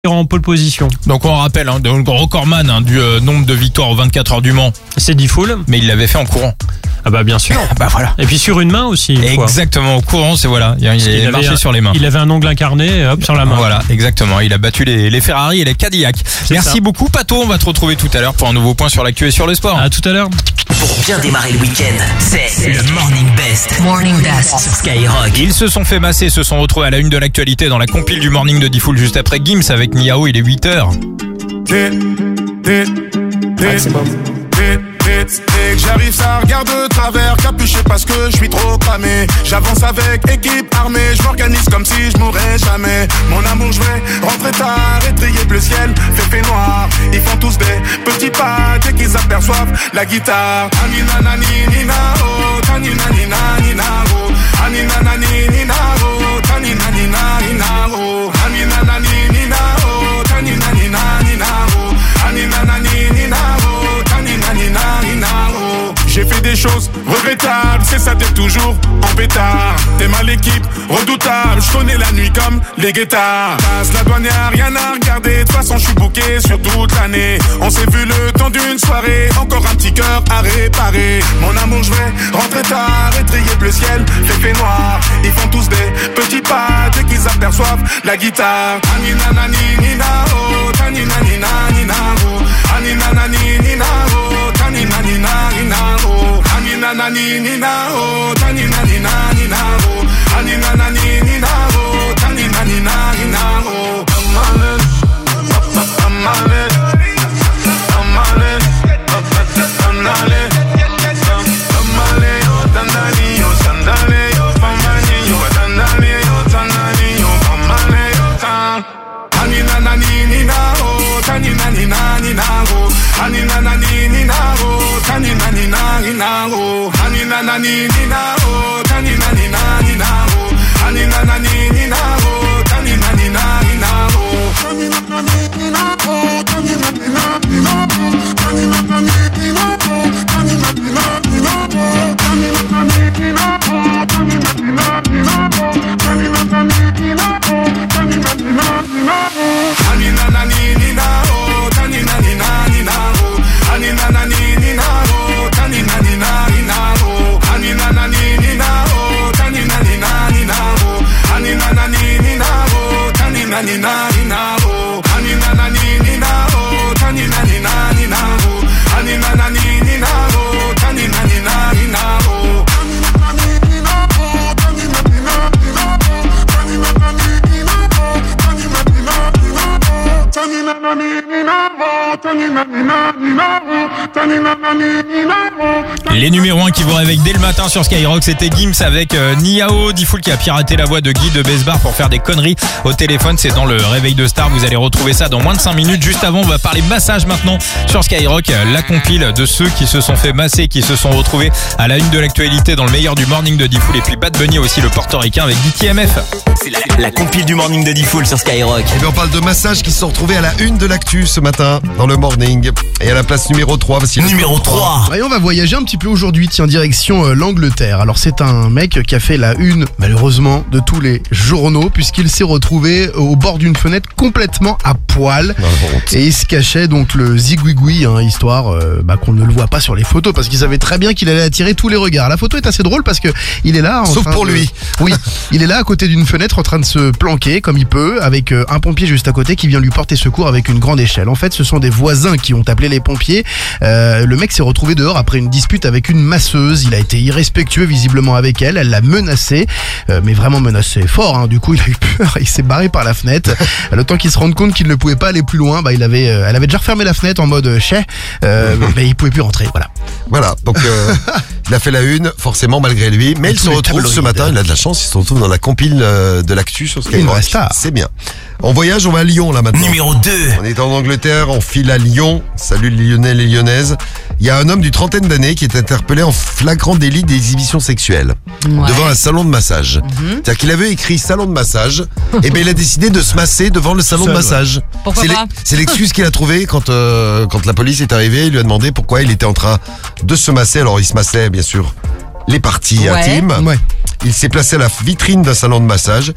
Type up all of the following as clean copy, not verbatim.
en pole position. Donc on rappelle, le recordman du nombre de victoires aux 24 heures du Mans, C'est Diffoul. mais il l'avait fait en courant. Ah bah bien sûr. Bah voilà. Et puis sur une main aussi. Une fois. Exactement, au courant, c'est voilà. Il est marché sur les mains. Il avait un ongle incarné et hop sur la main. Voilà, exactement. Il a battu les Ferrari et les Cadillac. Merci beaucoup, Pato. On va te retrouver tout à l'heure pour un nouveau point sur l'actu et sur le sport. À tout à l'heure. Pour bien démarrer le week-end, c'est le Morning Best. Morning Best sur Skyrock. Ils se sont fait masser, se sont retrouvés à la une de l'actualité dans la compile du Morning de Diffoul juste après Gims avec Niao. Il est 8h. Dès que j'arrive, ça regarde de travers, capuché parce que je suis trop cramé. J'avance avec équipe armée, je m'organise comme si je mourrais jamais. Mon amour, je vais rentrer tard, étrier bleu ciel, fait noir. Ils font tous des petits pas dès qu'ils aperçoivent la guitare. Anina nani nina oh, tanina nina nina oh, anina nani nina oh, tanina nina nina oh, anina nani nina oh, tanina nina nina oh, anina nani nina oh, tanina nina nina oh. J'ai fait des choses regrettables, c'est ça, t'es toujours en pétard. T'es mal l'équipe, redoutable, je connais la nuit comme les guettards. Passe la douane, y'a rien à regarder, de toute façon je suis booké sur toute l'année. On s'est vu le temps d'une soirée, encore un petit cœur à réparer. Mon amour, je vais rentrer tard, étrier bleu ciel, fait noir. Ils font tous des petits pas dès qu'ils aperçoivent la guitare. Anina nani nina oh, tanina nina nina oh, anina nani nina oh, tanina nina nina oh, anina nani nina oh, tanina nina nina oh, anina nani nina oh, tanina nina nina oh. Anina nani nina oh, tanina nina nina oh, anina nani nina oh, tanina nina nina oh, anina nani nina oh, tanina nina nina oh, anina nani nina oh, tanina nina nina oh, anina nani nina oh, tanina nina nina oh, anina nani nina oh, tanina nina nina oh, anina nani nina oh, tanina nina nina oh, anina nani nina oh, tanina nina nina oh, anina nani nina oh, tanina nina nina oh, anina nani nina oh, tanina nina nina oh, anina nani nina oh, tanina nina nina oh, anina nani nina oh, tanina nina nina oh, anina nani nina oh, tanina nina nina oh, anina nani nina oh, tanina nina nina oh, anina nani nina oh, tanina nina nina oh, tanina nani nina oh, tanina nina nina oh, tanina nani nina oh, tanina nina nina oh, tanina nani nina oh. Les numéros 1 qui vous réveillent dès le matin sur Skyrock, c'était Gims avec Niao. Diffoul qui a piraté la voix de Guy de Besbar pour faire des conneries au téléphone. C'est dans le réveil de Star. Vous allez retrouver ça dans moins de 5 minutes. Juste avant, on va parler massage maintenant sur Skyrock. La compile de ceux qui se sont fait masser, qui se sont retrouvés à la une de l'actualité dans le meilleur du morning de Diffoul. Et puis Bad Bunny aussi, le portoricain avec DTMF. C'est la compile du Morning de Diffoul sur Skyrock. Et bien on parle de massages qui se sont retrouvés à la une de l'actu ce matin dans le morning. Et à la place numéro 3, voici Numéro 3. Et on va voyager un petit peu aujourd'hui, tiens, direction l'Angleterre. Alors c'est un mec qui a fait la une, malheureusement, de tous les journaux, puisqu'il s'est retrouvé au bord d'une fenêtre complètement à poil. Et il se cachait donc le zigouigoui, histoire qu'on ne le voit pas sur les photos, parce qu'il savait très bien qu'il allait attirer tous les regards. La photo est assez drôle parce que il est là. Sauf pour lui. Oui, il est là à côté d'une fenêtre en train de se planquer comme il peut, avec un pompier juste à côté qui vient lui porter secours avec une grande échelle. En fait, ce sont des voisins qui ont appelé les pompiers. Le mec s'est retrouvé dehors après une dispute avec une masseuse. Il a été irrespectueux visiblement avec elle. Elle l'a menacé, mais vraiment menacé fort. Du coup, il a eu peur. Il s'est barré par la fenêtre. Le temps qu'il se rende compte qu'il ne pouvait pas aller plus loin, elle avait déjà refermé la fenêtre en mode chais, mais il pouvait plus rentrer. Voilà, donc il a fait la une, forcément malgré lui, mais il se retrouve ce matin, il a de la chance, il se retrouve dans la compile de l'actu sur Skyrock. C'est bien. On voyage, on va à Lyon là maintenant. Numéro 2. On est en Angleterre, on file à Lyon. Salut les Lyonnais, les Lyonnaises. Il y a un homme d'une trentaine d'années qui est interpellé en flagrant délit d'exhibition sexuelle devant un salon de massage. C'est-à-dire qu'il avait écrit salon de massage, et il a décidé de se masser devant le salon de massage. Pourquoi pas C'est l'excuse qu'il a trouvée quand la police est arrivée. Il lui a demandé pourquoi il était en train de se masser. Alors il se massait bien sûr les parties intimes. Il s'est placé à la vitrine d'un salon de massage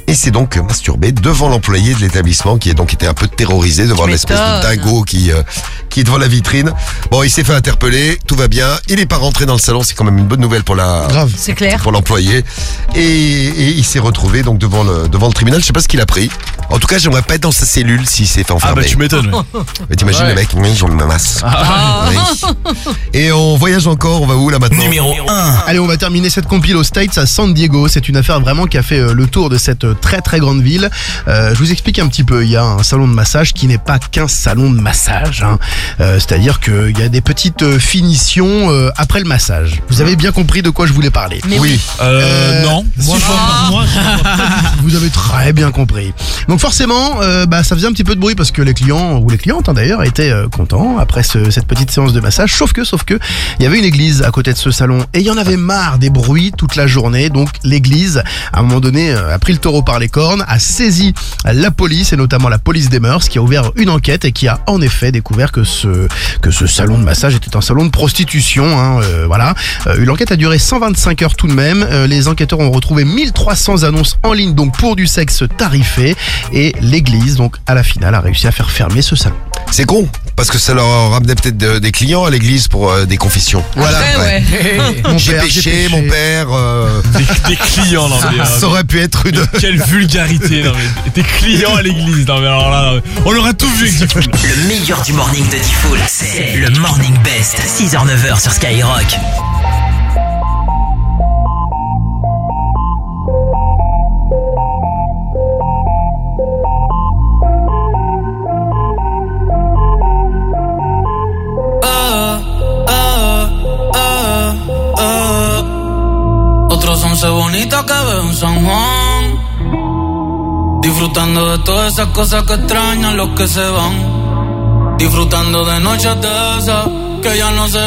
et s'est donc masturbé devant l'employé de l'établissement qui a donc été un peu terrorisé de voir l'espèce de dingo qui est devant la vitrine. Bon, il s'est fait interpeller, tout va bien. Il n'est pas rentré dans le salon, c'est quand même une bonne nouvelle pour C'est clair. pour l'employé. Et il s'est retrouvé donc devant le tribunal. Je sais pas ce qu'il a pris. En tout cas, j'aimerais pas être dans sa cellule s'il s'est fait enfermer. tu m'étonnes. Mais t'imagines le mec, je me masse. Oui. Et on voyage encore, on va où là maintenant? Numéro 1. Allez, on va terminer cette compile aux States à San Diego. C'est une affaire vraiment qui a fait le tour de cette très très grande ville. Je vous explique un petit peu. Il y a un salon de massage qui n'est pas qu'un salon de massage. C'est-à-dire qu'il y a des petites finitions après le massage. Vous avez bien compris de quoi je voulais parler? Mais oui. Non. Moi, Vous avez très bien compris. Donc forcément, ça faisait un petit peu de bruit parce que les clients, ou les clientes d'ailleurs, étaient contents après cette petite séance de massage. Sauf que, il y avait une église à côté de ce salon et il y en avait marre des bruits toute la journée. Donc l'église, à un moment donné, a pris le taureau par les cornes, a saisi la police et notamment la police des mœurs qui a ouvert une enquête et qui a en effet découvert que ce salon de massage était un salon de prostitution. Voilà. L'enquête a duré 125 heures tout de même. Les enquêteurs ont retrouvé 1300 annonces en ligne donc pour du sexe tarifé et l'église donc à la finale a réussi à faire fermer ce salon. C'est con, parce que ça leur ramenait peut-être des clients à l'église pour des confessions. Voilà. Ouais. J'ai péché, mon père. des clients, non mais. Ça aurait pu être une. Quelle vulgarité, non mais. Des clients à l'église, non mais alors là, on aura tout vu. Le meilleur du morning de Diffoul, c'est le Morning Best. 6h-9h sur Skyrock. Otros 11 bonitos que veo en San Juan, disfrutando de todas esas cosas que extrañan los que se van, disfrutando de noches de esas que ya no se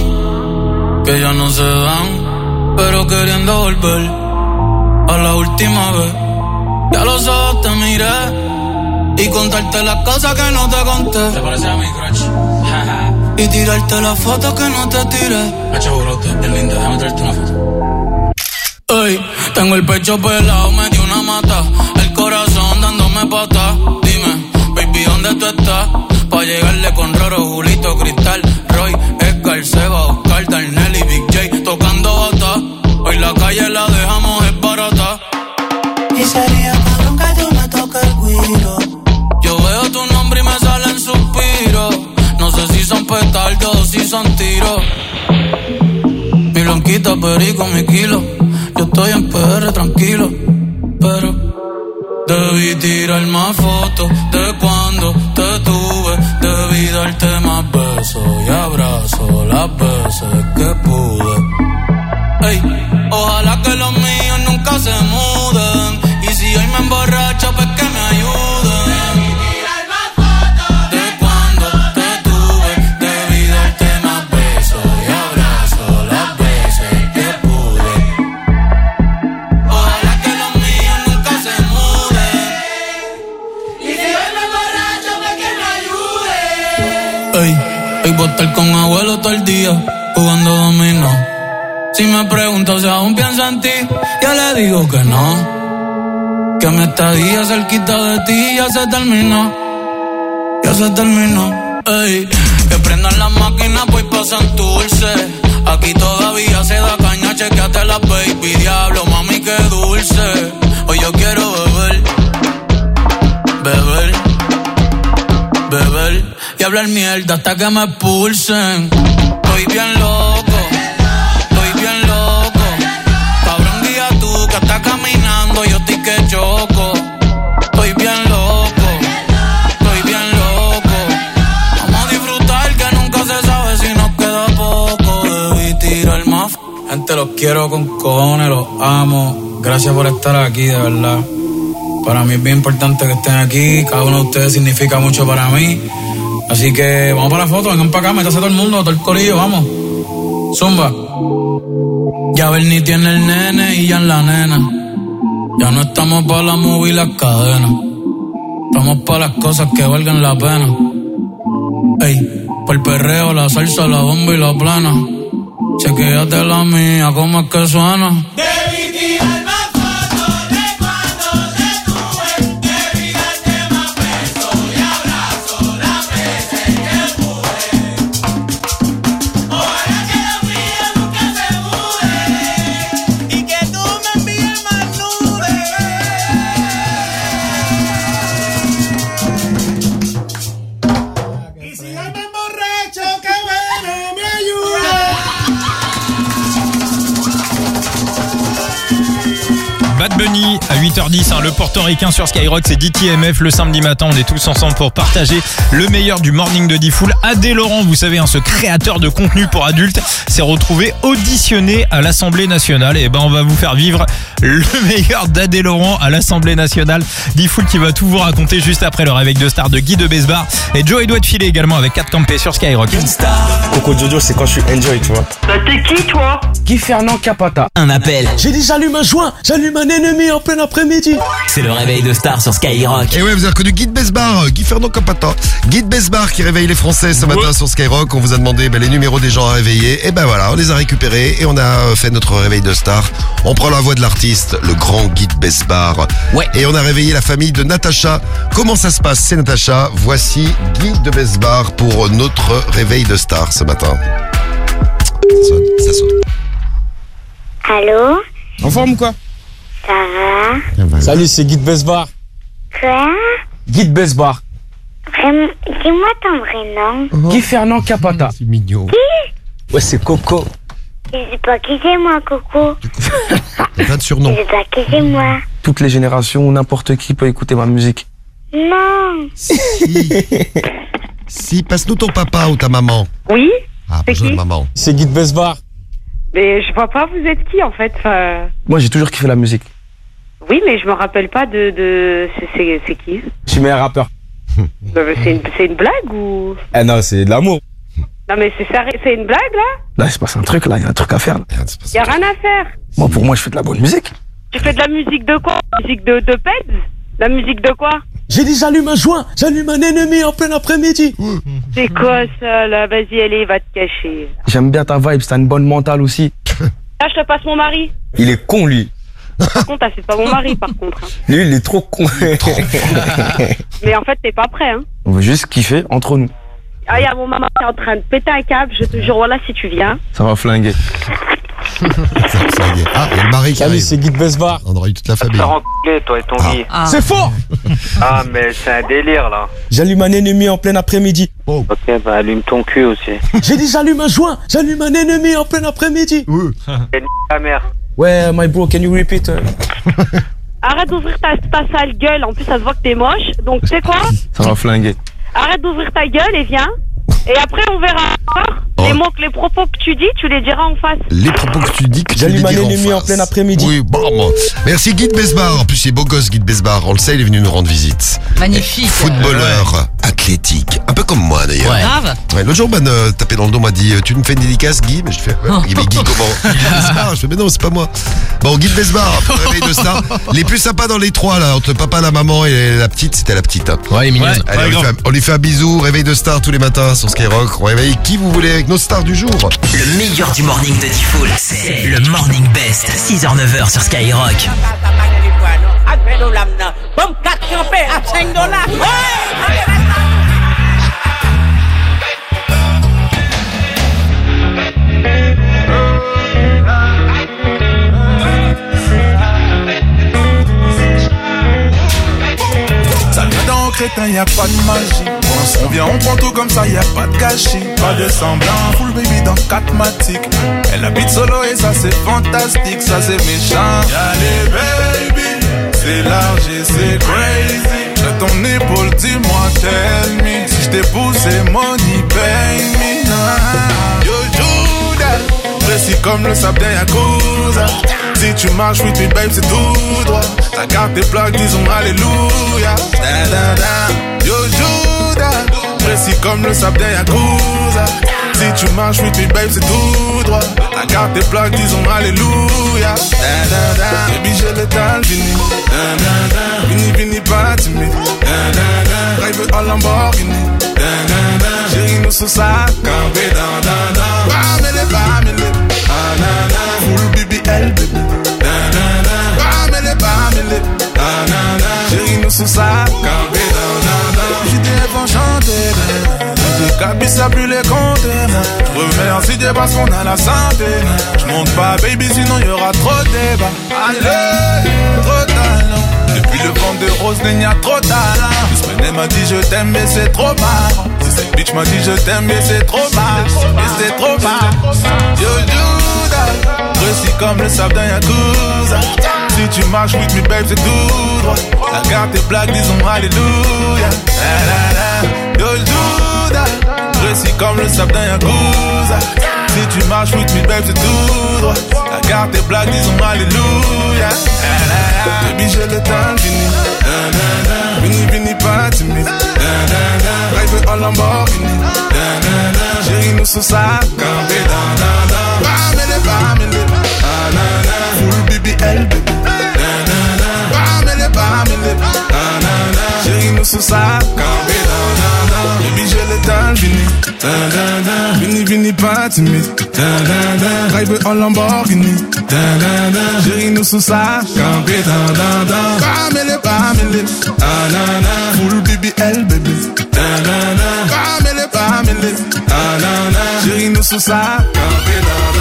dan, pero queriendo volver a la última vez. Ya a los ojos te miré y contarte las cosas que no te conté. ¿Te parece a mi crush? Y tirarte las fotos que no te tiré. Hacho brote, es linda, déjame traerte una foto. Ey, tengo el pecho pelado, me dio una mata, el corazón dándome patas. Dime, baby, ¿dónde tú estás? Pa' llegarle con Roro, Julito, Cristal, Roy, Edgar, Seba, Oscar, Darnell y Big J tocando bata. Hoy la calle la dejamos es barata. Y sería cabrón que tú me toques el guiro. Yo veo tu nombre y me salen suspiros. No sé si son petardos o si son tiros. Mi blanquita, perico, mi kilo. Yo estoy en PR tranquilo, pero debí tirar más fotos de cuando te tuve. Debí darte más besos y abrazos las veces que pude. Ey, ojalá que los míos nunca se muden. Y si hoy me emborracho, pues que me ayuden. Ey, voy a estar con abuelo todo el día, jugando dominó. Si me pregunto si aún pienso en ti, ya le digo que no. Que mi estadía cerquita de ti ya se terminó. Ya se terminó. Ey, que prendan las máquinas, pues pasan dulce. Aquí todavía se da caña, chequeate la baby. Diablo, mami, qué dulce. Hoy yo quiero beber, beber, beber y hablar mierda hasta que me expulsen. Estoy bien loco, estoy bien loco. Cabrón, guía tú que estás caminando, yo estoy que choco. Estoy bien loco, estoy bien loco. Vamos a disfrutar que nunca se sabe si nos queda poco. Debí tirar más. Gente, los quiero con cojones, los amo. Gracias por estar aquí, de verdad. Para mí es bien importante que estén aquí. Cada uno de ustedes significa mucho para mí. Así que vamos para la foto, vengan para acá, métase todo el mundo, todo el corillo, vamos. Zumba. Ya Bernie tiene el nene y ya en la nena. Ya no estamos para la movie y las cadenas. Estamos para las cosas que valgan la pena. Ey, por el perreo, la salsa, la bomba y la plana. Chequéate la mía, cómo es que suena. Debí tirar más fotos de cuando te Money à 8h10, le portoricain sur Skyrock, c'est DTMF. Le samedi matin, on est tous ensemble pour partager le meilleur du morning de Diffoul. Adé Laurent, vous savez, ce créateur de contenu pour adultes, s'est retrouvé auditionné à l'Assemblée nationale. Et on va vous faire vivre le meilleur d'Adé Laurent à l'Assemblée nationale. Diffoul qui va tout vous raconter juste après le réveil de star de Guy de Besbar. Et Joey doit filer également avec 4 campés sur Skyrock. Coco Jojo, c'est quand je suis enjoy, tu vois. Bah t'es qui toi? Guy Fernand Capata. Un appel. J'ai dit j'allume un joint, j'allume un ennemi en plein après-midi. C'est le réveil de star sur Skyrock. Et ouais, vous avez reconnu Guy de Besbar, Guy Fernand Capata. Guy de Besbar qui réveille les Français ce matin sur Skyrock. On vous a demandé les numéros des gens à réveiller. Et voilà, on les a récupérés et on a fait notre réveil de star. On prend la voix de l'artiste, le grand Guy de Besbar. Ouais. Et on a réveillé la famille de Natacha. Comment ça se passe? C'est Natacha. Voici Guy de Besbar pour notre réveil de star ce matin. Ça sonne. Allô? En forme ou quoi? Ça va? Salut, c'est Guy de Besbar. Quoi? Guy de Besbar. Vraiment? Dis-moi ton vrai nom. Guy Fernand Capata. C'est mignon. Ouais, c'est Coco. Je sais pas qui c'est moi, Coco. Il y a plein de surnoms. Je sais pas qui c'est moi. Toutes les générations, n'importe qui peut écouter ma musique. Non. Si, passe-nous ton papa ou ta maman. Oui, Ah, c'est besoin qui de maman. C'est Guy de Besbar. mais je vois pas vous êtes qui en fait. Moi, j'ai toujours kiffé la musique. Oui, mais je me rappelle pas de c'est qui? Je suis meilleur rappeur. C'est une blague ou? Eh non, c'est de l'amour. Non mais c'est une blague là? Là, il se passe un truc, là, il y a un truc à faire. Là. Y a rien à faire. Moi, pour moi, je fais de la bonne musique. Tu fais de la musique de quoi? Musique de Peds? La musique de quoi? J'ai dit j'allume un joint, j'allume un ennemi en plein après-midi. C'est quoi ça là? Vas-y, allez, va te cacher. J'aime bien ta vibe, t'as une bonne mentale aussi. Là, je te passe mon mari. Il est con, lui. Par contre, c'est pas mon mari par contre. Hein. Lui, il est trop con. Mais en fait, t'es pas prêt, hein. On veut juste kiffer entre nous. Ah, y a mon maman qui est en train de péter un câble, je te jure, voilà, si tu viens. Ça va flinguer. Ça y est. Ah, il y a le mari qui Salut, arrive. c'est Guy de Besbar. On aurait eu toute la famille. Ça renculé, toi et ton Guy. C'est fort. Ah, mais c'est un délire, là. J'allume un ennemi en plein après-midi. Ok, bah allume ton cul aussi. J'ai dit j'allume un joint, j'allume un ennemi en plein après-midi. Et ta mère. Ouais, my bro, can you repeat? Arrête d'ouvrir ta sale gueule, en plus ça se voit que t'es moche, donc tu sais quoi? Ça va flinguer. Arrête d'ouvrir ta gueule et viens. Et après on verra. Les propos que tu dis, tu les diras en face. Les propos que tu dis que tu les J'allume un diras ennemi en face. plein après-midi. Oui, bon. Merci Guy de Besbar. En plus, il est beau gosse Guy de Besbar. On le sait, il est venu nous rendre visite. Magnifique. Footballeur, athlétique. Un peu comme moi d'ailleurs. Ouais. Grave. Ouais, l'autre jour, tapé dans le dos, m'a dit tu me fais une dédicace, Guy? Mais je fais mais Guy comment? Guy de Besbar. Je fais mais non, c'est pas moi. Bon, Guy de Besbar, réveil de star. Les plus sympas dans les trois, là, entre papa, la maman et la petite, c'était la petite. Hein. Ouais, mignonne. Allez, on lui fait un bisou. Réveil de star tous les matins sur Skyrock. On réveille qui vous voulez avec nos stars du jour. Le meilleur du morning de Diffoul, c'est le Morning Best. 6h-9h sur Skyrock. Ça vient dans crétin, y a pas de magie. Quand on vient, on prend tout comme ça, y a pas de gâchis. Pas de semblant, full baby dans 4 matiques. Elle habite solo et ça c'est fantastique, ça c'est méchant. Y'a les baby, c'est large et c'est crazy. J'ai ton épaule, dis-moi, tell me. Si j't'épouse, c'est money, pay me. Yo, Judas, précis comme le sable d'un Yakuza. Si tu marches, oui, tu babe, c'est tout droit. Ta carte tes plaques, disons alléluia. Da, da, da. Yo, Judas, précis comme le sable d'un Yakuza. Si tu marches, oui, tu babe, c'est tout droit. Ta carte tes plaques, disons alléluia. Da, da, da. Baby, j'ai l'étal, vini. Da, da, da. Vini, vini, pas timide. Da, da, da. Drive en Lamborghini. Da, da, da. Chérie, nous sous ça, campé, da, da, da. Bamele, bamele. Ah, da, da. Full BBL, baby. Chérie, nous sous ça, campé dans j'étais enchanté, j'ai cabis à plus les compter. Remercie Dieu parce qu'on a la santé. J'monte pas, baby, sinon y'aura trop de débat. Allez, trop talent. Depuis le vent de rose, il y a trop talent. This m'a dit je t'aime, mais c'est trop marrant. Si cette bitch m'a dit je t'aime, mais c'est trop marrant. Mais c'est trop marrant. Yo, Judas, précis comme le sable d'un Yakuza. Si tu marches with me babe c'est tout droit. Regarde tes blagues, disons alléluia. Yo Judas, précis comme le sable d'un Yakuza. Si tu marches with me babe c'est tout droit. Regarde tes blagues, disons alléluia. Baby j'ai le temps fini. Vini pas timide. Drive en Lamborghini. Chérie nous sous ça, campé Bamele full BBL baby. Bamele chérie nous sous ça, campé baby j'ai le temps fini. Vini pas timide. Drive en Lamborghini. Chérie nous sous ça, campé Bamele full BBL baby. Bamele chérie nous sous ça, campé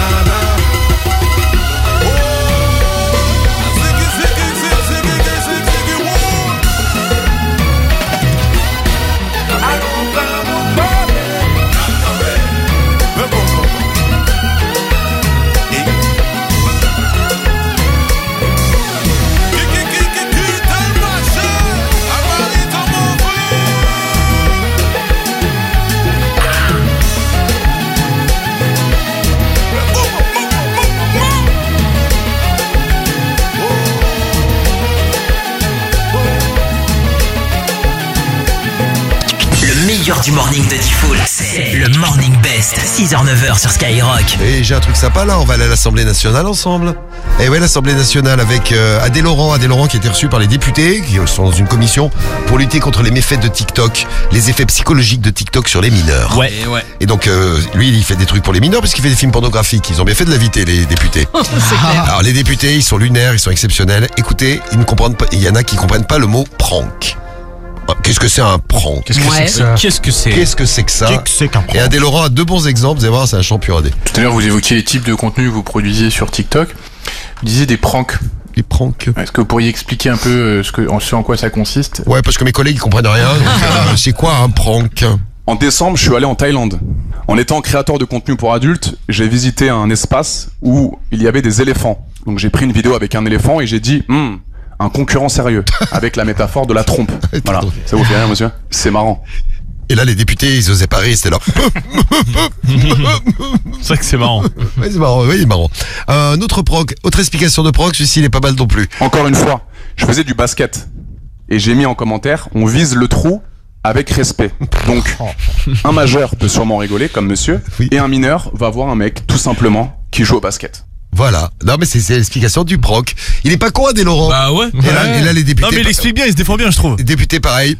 Du morning de Diffoul, c'est le Morning Best, 6h-9h sur Skyrock. Et j'ai un truc sympa là, on va aller à l'Assemblée nationale ensemble. Et ouais, l'Assemblée nationale avec Adé Laurent qui a été reçu par les députés, qui sont dans une commission pour lutter contre les méfaits de TikTok, les effets psychologiques de TikTok sur les mineurs. Ouais. Et donc lui, il fait des trucs pour les mineurs parce qu'il fait des films pornographiques. Ils ont bien fait de l'inviter, les députés. C'est clair. Alors les députés, ils sont lunaires, ils sont exceptionnels. Écoutez, ils ne comprennent pas. Il y en a qui comprennent pas le mot prank. Qu'est-ce que c'est un prank? Qu'est-ce que c'est que ça? Et Adé Laurent a deux bons exemples, vous allez voir, c'est un champion Adé. Tout à l'heure, vous évoquiez les types de contenus que vous produisiez sur TikTok. Vous disiez des pranks. Des pranks. Est-ce que vous pourriez expliquer un peu ce en quoi ça consiste? Ouais, parce que mes collègues ils comprennent rien. Donc, c'est quoi un prank? En décembre, je suis allé en Thaïlande. En étant créateur de contenu pour adultes, j'ai visité un espace où il y avait des éléphants. Donc j'ai pris une vidéo avec un éléphant et j'ai dit un concurrent sérieux, avec la métaphore de la trompe. Voilà. Ça vous fait rien, monsieur? C'est marrant. Et là, les députés, ils osaient pas rire, c'était là. C'est vrai que c'est marrant. Ouais, c'est marrant, oui, c'est marrant. Autre explication de prank, celui-ci, il est pas mal non plus. Encore une fois, je faisais du basket. Et j'ai mis en commentaire, on vise le trou avec respect. Donc, un majeur peut sûrement rigoler, comme monsieur, et un mineur va voir un mec, tout simplement, qui joue au basket. Voilà. Non, mais c'est l'explication du proc. Il est pas con, Adé Laurent. Bah ouais. Et là, les députés. Non, mais il explique bien, il se défend bien, je trouve. Les députés, pareil.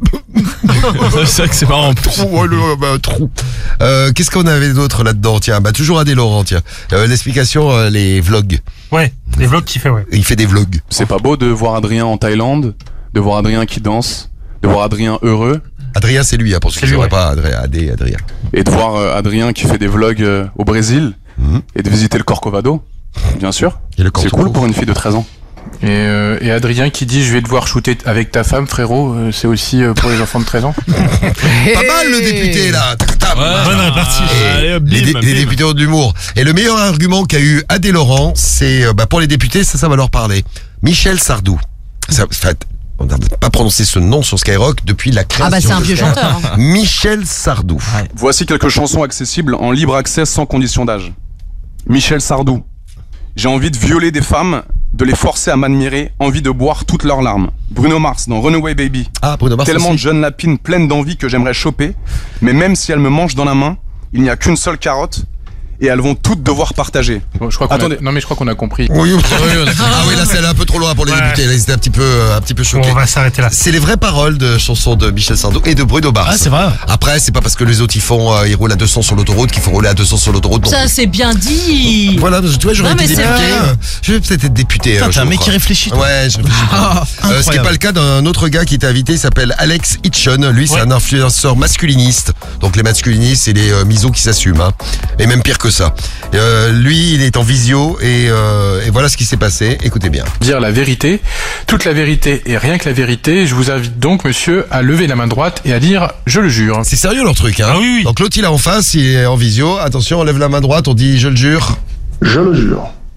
C'est vrai que c'est marrant. Trou. Qu'est-ce qu'on avait d'autre là-dedans? Tiens, toujours Adé Laurent, tiens. L'explication, les vlogs. Ouais, les vlogs qu'il fait, ouais. Il fait des vlogs. C'est pas beau de voir Adrien en Thaïlande, de voir Adrien qui danse, de voir Adrien heureux. Adrien, c'est lui, pour ceux qui ne sauraient pas, Adrien. Et de voir Adrien qui fait des vlogs au Brésil, et de visiter le Corcovado, bien sûr. C'est cool pour une fille de 13 ans. Et Adrien qui dit je vais devoir shooter avec ta femme, frérot, c'est aussi pour les enfants de 13 ans. Pas mal le député là. Bonne répartie. Les députés ont de l'humour. Et le meilleur argument qu'a eu Adé Laurent, c'est pour les députés, ça va leur parler. Michel Sardou. On n'a pas prononcé ce nom sur Skyrock depuis la création. Ah bah c'est un vieux chanteur. Hein. Michel Sardou. Ouais. Voici quelques chansons accessibles en libre accès sans condition d'âge. Michel Sardou. J'ai envie de violer des femmes, de les forcer à m'admirer, envie de boire toutes leurs larmes. Bruno Mars dans Runaway Baby. Ah, Bruno Mars. Tellement aussi. de jeunes lapines pleines d'envie que j'aimerais choper, mais même si elles me mangent dans la main, il n'y a qu'une seule carotte. Et elles vont toutes devoir partager. Bon, je crois qu'on a compris. Oui, là c'est allé un peu trop loin pour les députés. Là, ils étaient un petit peu choqués. Bon, on va s'arrêter là. C'est les vraies paroles de chansons de Michel Sardou et de Bruno Mars. Ah, c'est vrai. Après, c'est pas parce que les autres ils roulent à 200 sur l'autoroute qu'il faut rouler à 200 sur l'autoroute. Ça, c'est bien dit. Voilà, tu vois, j'aurais été député. Je vais peut-être être député. T'es un mec qui réfléchit. Ouais, je réfléchis. Ce qui n'est pas le cas d'un autre gars qui était invité, il s'appelle Alex Hitchon. Lui, c'est un influenceur masculiniste. Donc les masculinistes, c'est les misos qui s'assument. Hein. Et même pire que ça. Lui, il est en visio et voilà ce qui s'est passé. Écoutez bien. Dire la vérité, toute la vérité et rien que la vérité. Je vous invite donc, monsieur, à lever la main droite et à dire « je le jure ». C'est sérieux leur truc, hein. Ah oui. Donc l'autre, il est en face, il est en visio. Attention, on lève la main droite, on dit « je le jure ». Je le jure.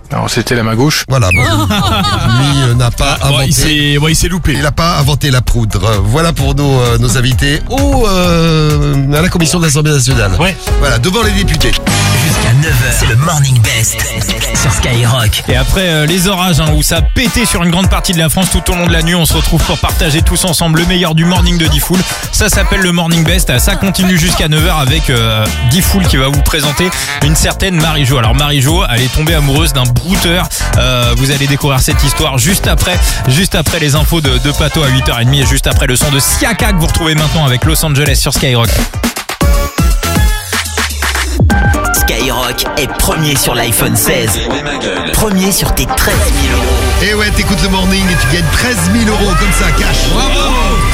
Non, c'était la main gauche. Voilà, bon. Lui n'a pas inventé. Il s'est loupé. Il n'a pas inventé la poudre. Voilà pour nos invités à la commission de l'Assemblée nationale. Ouais. Voilà, devant les députés. Jusqu'à 9h, c'est le Morning Best sur Skyrock. Et après les orages où ça a pété sur une grande partie de la France tout au long de la nuit, on se retrouve pour partager tous ensemble le meilleur du morning de Diffoul. Ça s'appelle le Morning Best. Ça continue jusqu'à 9h avec Diffoul qui va vous présenter une certaine Marie-Jo. Alors Marie-Jo, elle est tombée amoureuse d'un brouteur. Vous allez découvrir cette histoire juste après les infos de Pato à 8h30 et juste après le son de Siaka que vous retrouvez maintenant avec Los Angeles sur Skyrock. Skyrock est premier sur l'iPhone 16. Premier sur tes 13 000 euros. Et ouais, t'écoutes le morning et tu gagnes 13 000 euros comme ça, cash. Bravo!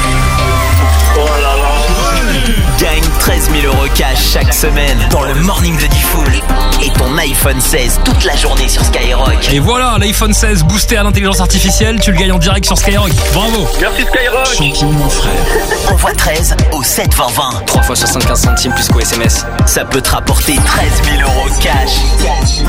Gagne 13 000 euros cash chaque semaine dans le morning de Diffoul. Et ton iPhone 16 toute la journée sur Skyrock. Et voilà, l'iPhone 16 boosté à l'intelligence artificielle, tu le gagnes en direct sur Skyrock. Bravo. Merci Skyrock. Champion mon frère. Envoie 13 au 7 20 20. 3 fois 75 centimes plus qu'au SMS. Ça peut te rapporter 13 000 euros cash.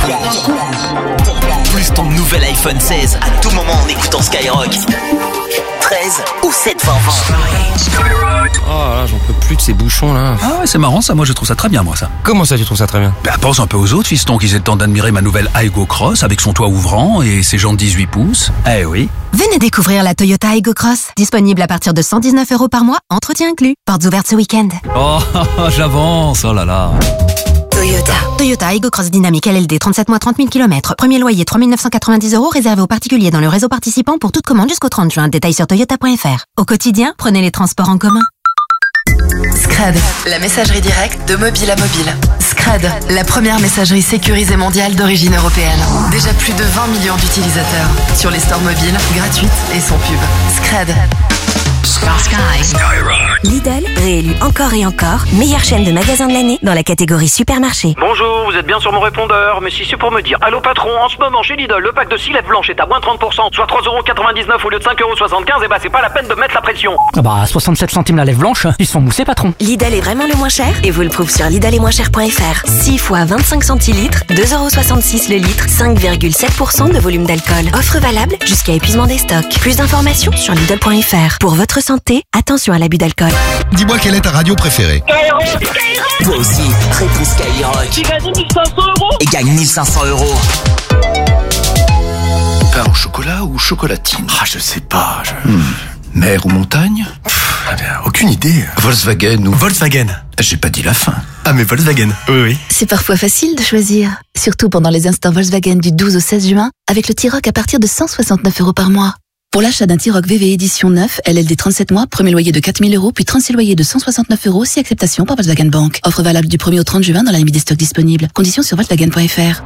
Plus ton nouvel iPhone 16 à tout moment en écoutant Skyrock. 13 au 7 20 20. Oh là, j'en peux plus de ces bouchons là. Ah ouais, c'est marrant ça, moi je trouve ça très bien moi ça. Comment ça tu trouves ça très bien? Bah pense un peu aux autres fistons qu'ils aient le temps d'admirer ma nouvelle Aygo Cross avec son toit ouvrant et ses jantes 18 pouces. Eh oui. Venez découvrir la Toyota Aygo Cross, disponible à partir de 119 € par mois, entretien inclus. Portes ouvertes ce week-end. Oh, j'avance, oh là là. Toyota Aygo Cross Dynamique LLD 37 mois 30 000 km. Premier loyer 3 990 € réservé aux particuliers dans le réseau participant pour toute commande jusqu'au 30 juin. Détails sur toyota.fr. Au quotidien, prenez les transports en commun. Scred, la messagerie directe de mobile à mobile. Scred, la première messagerie sécurisée mondiale d'origine européenne. Déjà plus de 20 millions d'utilisateurs. Sur les stores mobiles, gratuites et sans pub. Scred. Lidl, réélu encore et encore, meilleure chaîne de magasins de l'année dans la catégorie supermarché. Bonjour, vous êtes bien sur mon répondeur, mais si c'est pour me dire allô patron, en ce moment chez Lidl, le pack de 6 lèvres blanches est à moins 30%, soit 3,99 € au lieu de 5,75 €, et bah c'est pas la peine de mettre la pression. Ah bah 67 centimes la lèvre blanche, ils se font mousser patron. Lidl est vraiment le moins cher et vous le prouve sur lidl-et-moins-cher.fr. 6 fois 25 centilitres, 2,66 € le litre, 5,7% de volume d'alcool. Offre valable jusqu'à épuisement des stocks. Plus d'informations sur lidl.fr. Pour votre santé, attention à l'abus d'alcool. Dis-moi quelle est ta radio préférée. Toi aussi, réponds Skyrock. Tu gagnes 1500 € Et gagne 1500 €. Pain au chocolat ou chocolatine? Ah, je sais pas. Mer ou montagne? Aucune idée. Volkswagen ou... Volkswagen. J'ai pas dit la fin. Ah, mais Volkswagen. Oui. C'est parfois facile de choisir. Surtout pendant les instants Volkswagen du 12 au 16 juin, avec le T-Roc à partir de 169 € par mois. Pour l'achat d'un T-Roc VV édition 9, LLD 37 mois, premier loyer de 4 000 €, puis 36 loyers de 169 €, si acceptation par Volkswagen Bank. Offre valable du 1er au 30 juin dans la limite des stocks disponibles. Conditions sur Volkswagen.fr.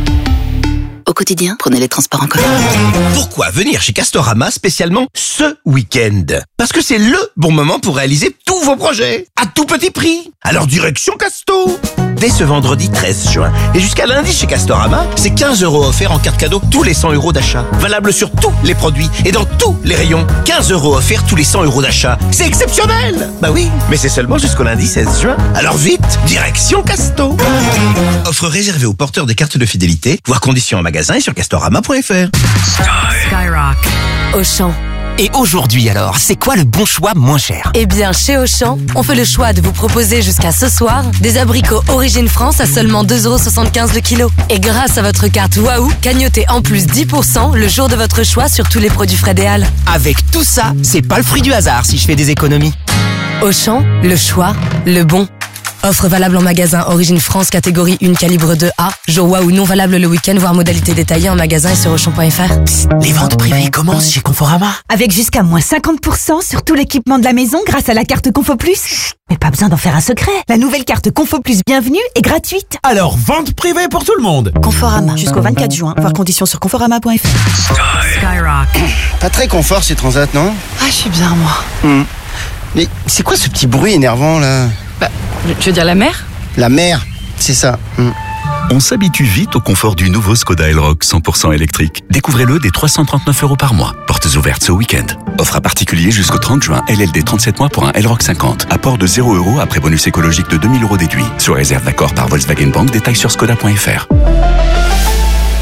Au quotidien, prenez les transports en commun. Pourquoi venir chez Castorama spécialement ce week-end? Parce que c'est le bon moment pour réaliser tous vos projets à tout petit prix. Alors direction Casto. Dès ce vendredi 13 juin et jusqu'à lundi chez Castorama, c'est 15 € offerts en carte cadeau tous les 100 € d'achat. Valable sur tous les produits et dans tous les rayons. 15 € offerts tous les 100 € d'achat. C'est exceptionnel. Bah oui, mais c'est seulement jusqu'au lundi 16 juin. Alors vite, direction Casto. Offre réservée aux porteurs des cartes de fidélité. Voir conditions en magasin et sur castorama.fr. Skyrock. Auchan. Et aujourd'hui alors, c'est quoi le bon choix moins cher? Eh bien, chez Auchan, on fait le choix de vous proposer jusqu'à ce soir des abricots Origine France à seulement 2,75 € le kilo. Et grâce à votre carte Waouh, cagnotez en plus 10% le jour de votre choix sur tous les produits Fred et Al. Avec tout ça, c'est pas le fruit du hasard si je fais des économies. Auchan, le choix, le bon. Offre valable en magasin Origine France catégorie 1 calibre 2A. Jour Waouh non valable le week-end, voire modalité détaillée en magasin et sur Auchan.fr. Les ventes privées commencent chez Conforama. Avec jusqu'à moins 50% sur tout l'équipement de la maison grâce à la carte Confo Plus. Mais pas besoin d'en faire un secret. La nouvelle carte Confo Plus Bienvenue est gratuite. Alors, vente privée pour tout le monde. Conforama, jusqu'au 24 juin. Voir conditions sur conforama.fr. Skyrock. Pas très confort ces transats, non? Ah, je suis bien, moi. Mais c'est quoi ce petit bruit énervant, là? Bah, tu veux dire la mer? La mer, c'est ça. On s'habitue vite au confort du nouveau Skoda Elroq 100% électrique. Découvrez-le dès 339 € par mois. Portes ouvertes ce week-end. Offre à particulier jusqu'au 30 juin. LLD 37 mois pour un Elroq 50. Apport de 0 € après bonus écologique de 2 000 € déduit. Sous réserve d'accord par Volkswagen Bank. Détails sur skoda.fr.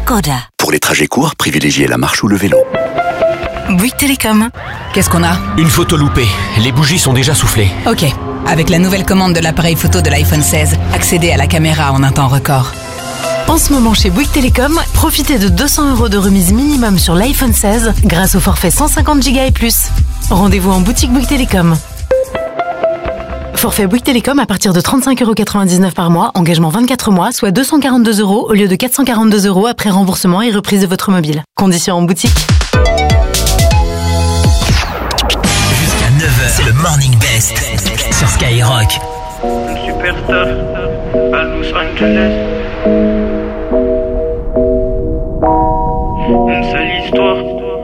Skoda. Pour les trajets courts, privilégiez la marche ou le vélo. Bouygues Télécom. Qu'est-ce qu'on a? Une photo loupée. Les bougies sont déjà soufflées. Ok. Avec la nouvelle commande de l'appareil photo de l'iPhone 16, accédez à la caméra en un temps record. En ce moment chez Bouygues Télécom, profitez de 200 € de remise minimum sur l'iPhone 16 grâce au forfait 150 Go et plus. Rendez-vous en boutique Bouygues Télécom. Forfait Bouygues Télécom à partir de 35,99 € par mois, engagement 24 mois, soit 242 € au lieu de 442 € après remboursement et reprise de votre mobile. Conditions en boutique. Jusqu'à 9h, c'est le Morning Best sur Skyrock. Une superstar à Los Angeles. Une seule histoire.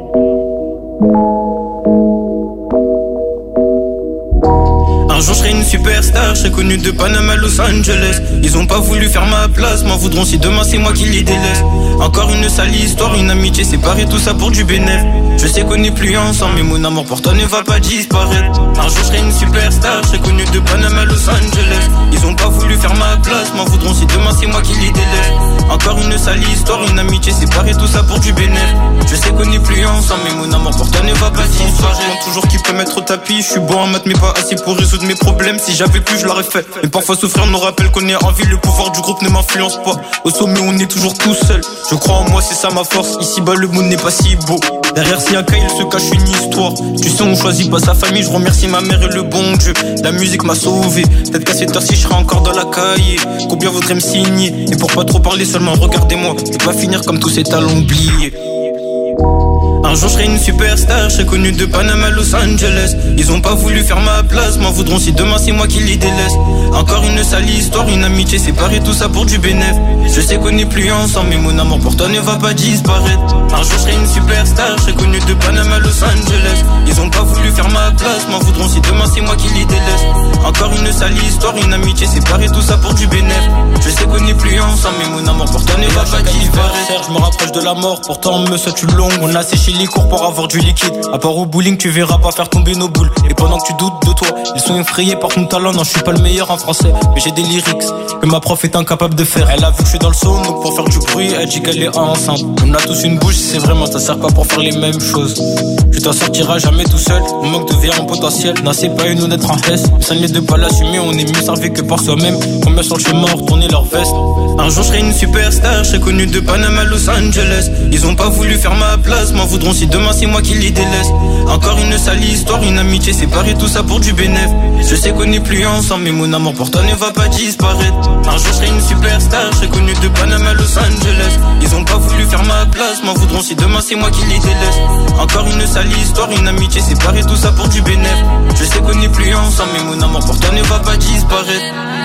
Un jour je serai une superstar, je serai connu de Panama à Los Angeles. Ils ont pas voulu faire ma place, m'en voudront si demain c'est moi qui les délaisse. Encore une sale histoire, une amitié séparée, tout ça pour du bénéf. Je sais qu'on n'est plus ensemble, mais mon amour pour toi ne va pas disparaître. Un jour je serai une superstar, je serai connu de Panama à Los Angeles. Ils ont pas voulu faire ma place, m'en voudront si demain c'est moi qui les délaisse. Encore une sale histoire, une amitié séparée, tout ça pour du bénéf. Je sais qu'on n'est plus ensemble, mais mon amour pour toi ne va pas disparaître. Je demande toujours qui peut mettre au tapis, je suis bon en maths mais pas assez pour résoudre mes problèmes. Si j'avais pu je l'aurais fait, mais parfois souffrir nous rappelle qu'on est en vie. Le pouvoir du groupe ne m'influence pas, au sommet on est toujours tout seul. Je crois en moi, c'est ça ma force, ici bas le monde n'est pas si beau. Derrière si un cas il se cache une histoire. Tu sais on choisit pas sa famille, je remercie ma mère et le bon Dieu. La musique m'a sauvé, peut-être qu'à cette heure-ci je serai encore dans la cahier. Combien voudrait me signer, et pour pas trop parler seulement regardez-moi, et pas finir comme tous ces talents oubliés. Un jour je serai une superstar, je serai connu de Panama à Los Angeles. Ils ont pas voulu faire ma place, m'en voudront si demain c'est moi qui les délaisse. Encore une sale histoire, une amitié séparée, tout ça pour du bénéf. Je sais qu'on n'est plus ensemble, mais mon amour pour toi ne va pas disparaître. Un jour je serai une superstar, je serai connu de Panama à Los Angeles. Ils ont pas voulu faire ma place, m'en voudront si demain c'est moi qui les délaisse. Encore une sale histoire, une amitié séparée, tout ça pour du bénéf. Je sais qu'on n'est plus ensemble, mais mon amour pour toi ne va pas disparaître. Je me rapproche de la mort, pourtant on me souhaite une longue. On a séché les cours pour avoir du liquide. À part au bowling, tu verras pas faire tomber nos boules. Et pendant que tu doutes de toi, ils sont effrayés par ton talent. Non, je suis pas le meilleur en français, mais j'ai des lyrics que ma prof est incapable de faire. Elle a vu que je suis dans le son, donc pour faire du bruit, elle dit qu'elle est enceinte. On a tous une bouche, c'est vraiment, ça sert pas pour faire les mêmes choses. Tu t'en sortiras jamais tout seul, on manque de vie en potentiel. Non, c'est pas une honnête en hesse. Ça n'est de pas l'assumer, on est mieux servi que par soi-même. Combien sont le chemin retourner leur veste. Un jour je serai une superstar, je serai connu de Panama à Los Angeles. Ils ont pas voulu faire ma place, m'en voudront si demain c'est moi qui les délaisse. Encore une sale histoire, une amitié séparée, tout ça pour du bénéf. Je sais qu'on n'est plus ensemble, mais mon amour pour toi ne va pas disparaître. Un jour je serai une superstar, je serai connu de Panama à Los Angeles. Ils ont pas voulu faire ma place, m'en voudront si demain c'est moi qui les délaisse. Encore une sale histoire, une amitié séparée, tout ça pour du bénéf. Je sais qu'on n'est plus ensemble, mais mon amour pour toi ne va pas disparaître.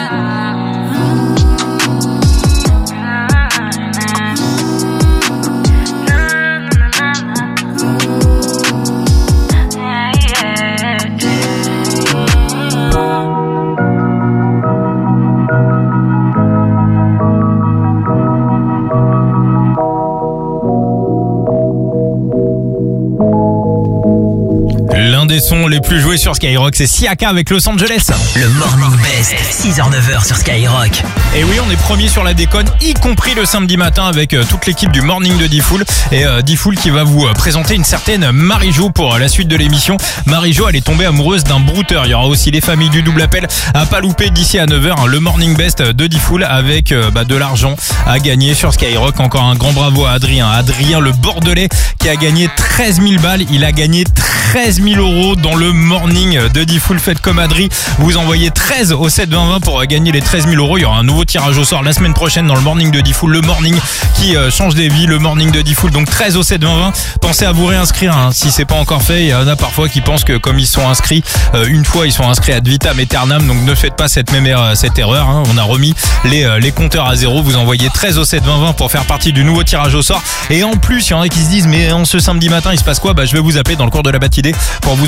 L'un des sons les plus joués sur Skyrock, c'est Siaka avec Los Angeles. Le Morning Best, 6h-9h sur Skyrock. Et oui, on est premier sur la déconne, y compris le samedi matin avec toute l'équipe du Morning de Diffoul. Et Diffoul qui va vous présenter une certaine Marie-Jo pour la suite de l'émission. Marie-Jo, elle est tombée amoureuse d'un brouteur. Il y aura aussi les familles du double appel à pas louper d'ici à 9h. Hein, le Morning Best de Diffoul avec de l'argent à gagner sur Skyrock. Encore un grand bravo à Adrien. Adrien le Bordelais qui a gagné 13 000 balles. Il a gagné 13 000 € dans le Morning de Diffoul. Faites comme Adri, vous envoyez 13 au 7-20-20 pour gagner les 13 000 €. Il y aura un nouveau tirage au sort la semaine prochaine dans le Morning de Diffoul. Le Morning qui change des vies, le Morning de Diffoul. Donc 13 au 7-20-20. Pensez à vous réinscrire hein, si c'est pas encore fait. Il y en a parfois qui pensent que comme ils sont inscrits une fois, ils sont inscrits ad vitam aeternam. Donc ne faites pas cette erreur. Hein. On a remis les compteurs à zéro. Vous envoyez 13 au 7-20-20 pour faire partie du nouveau tirage au sort. Et en plus, il y en a qui se disent mais en ce samedi matin, il se passe quoi ? Je vais vous appeler dans le cours de la matinée pour vous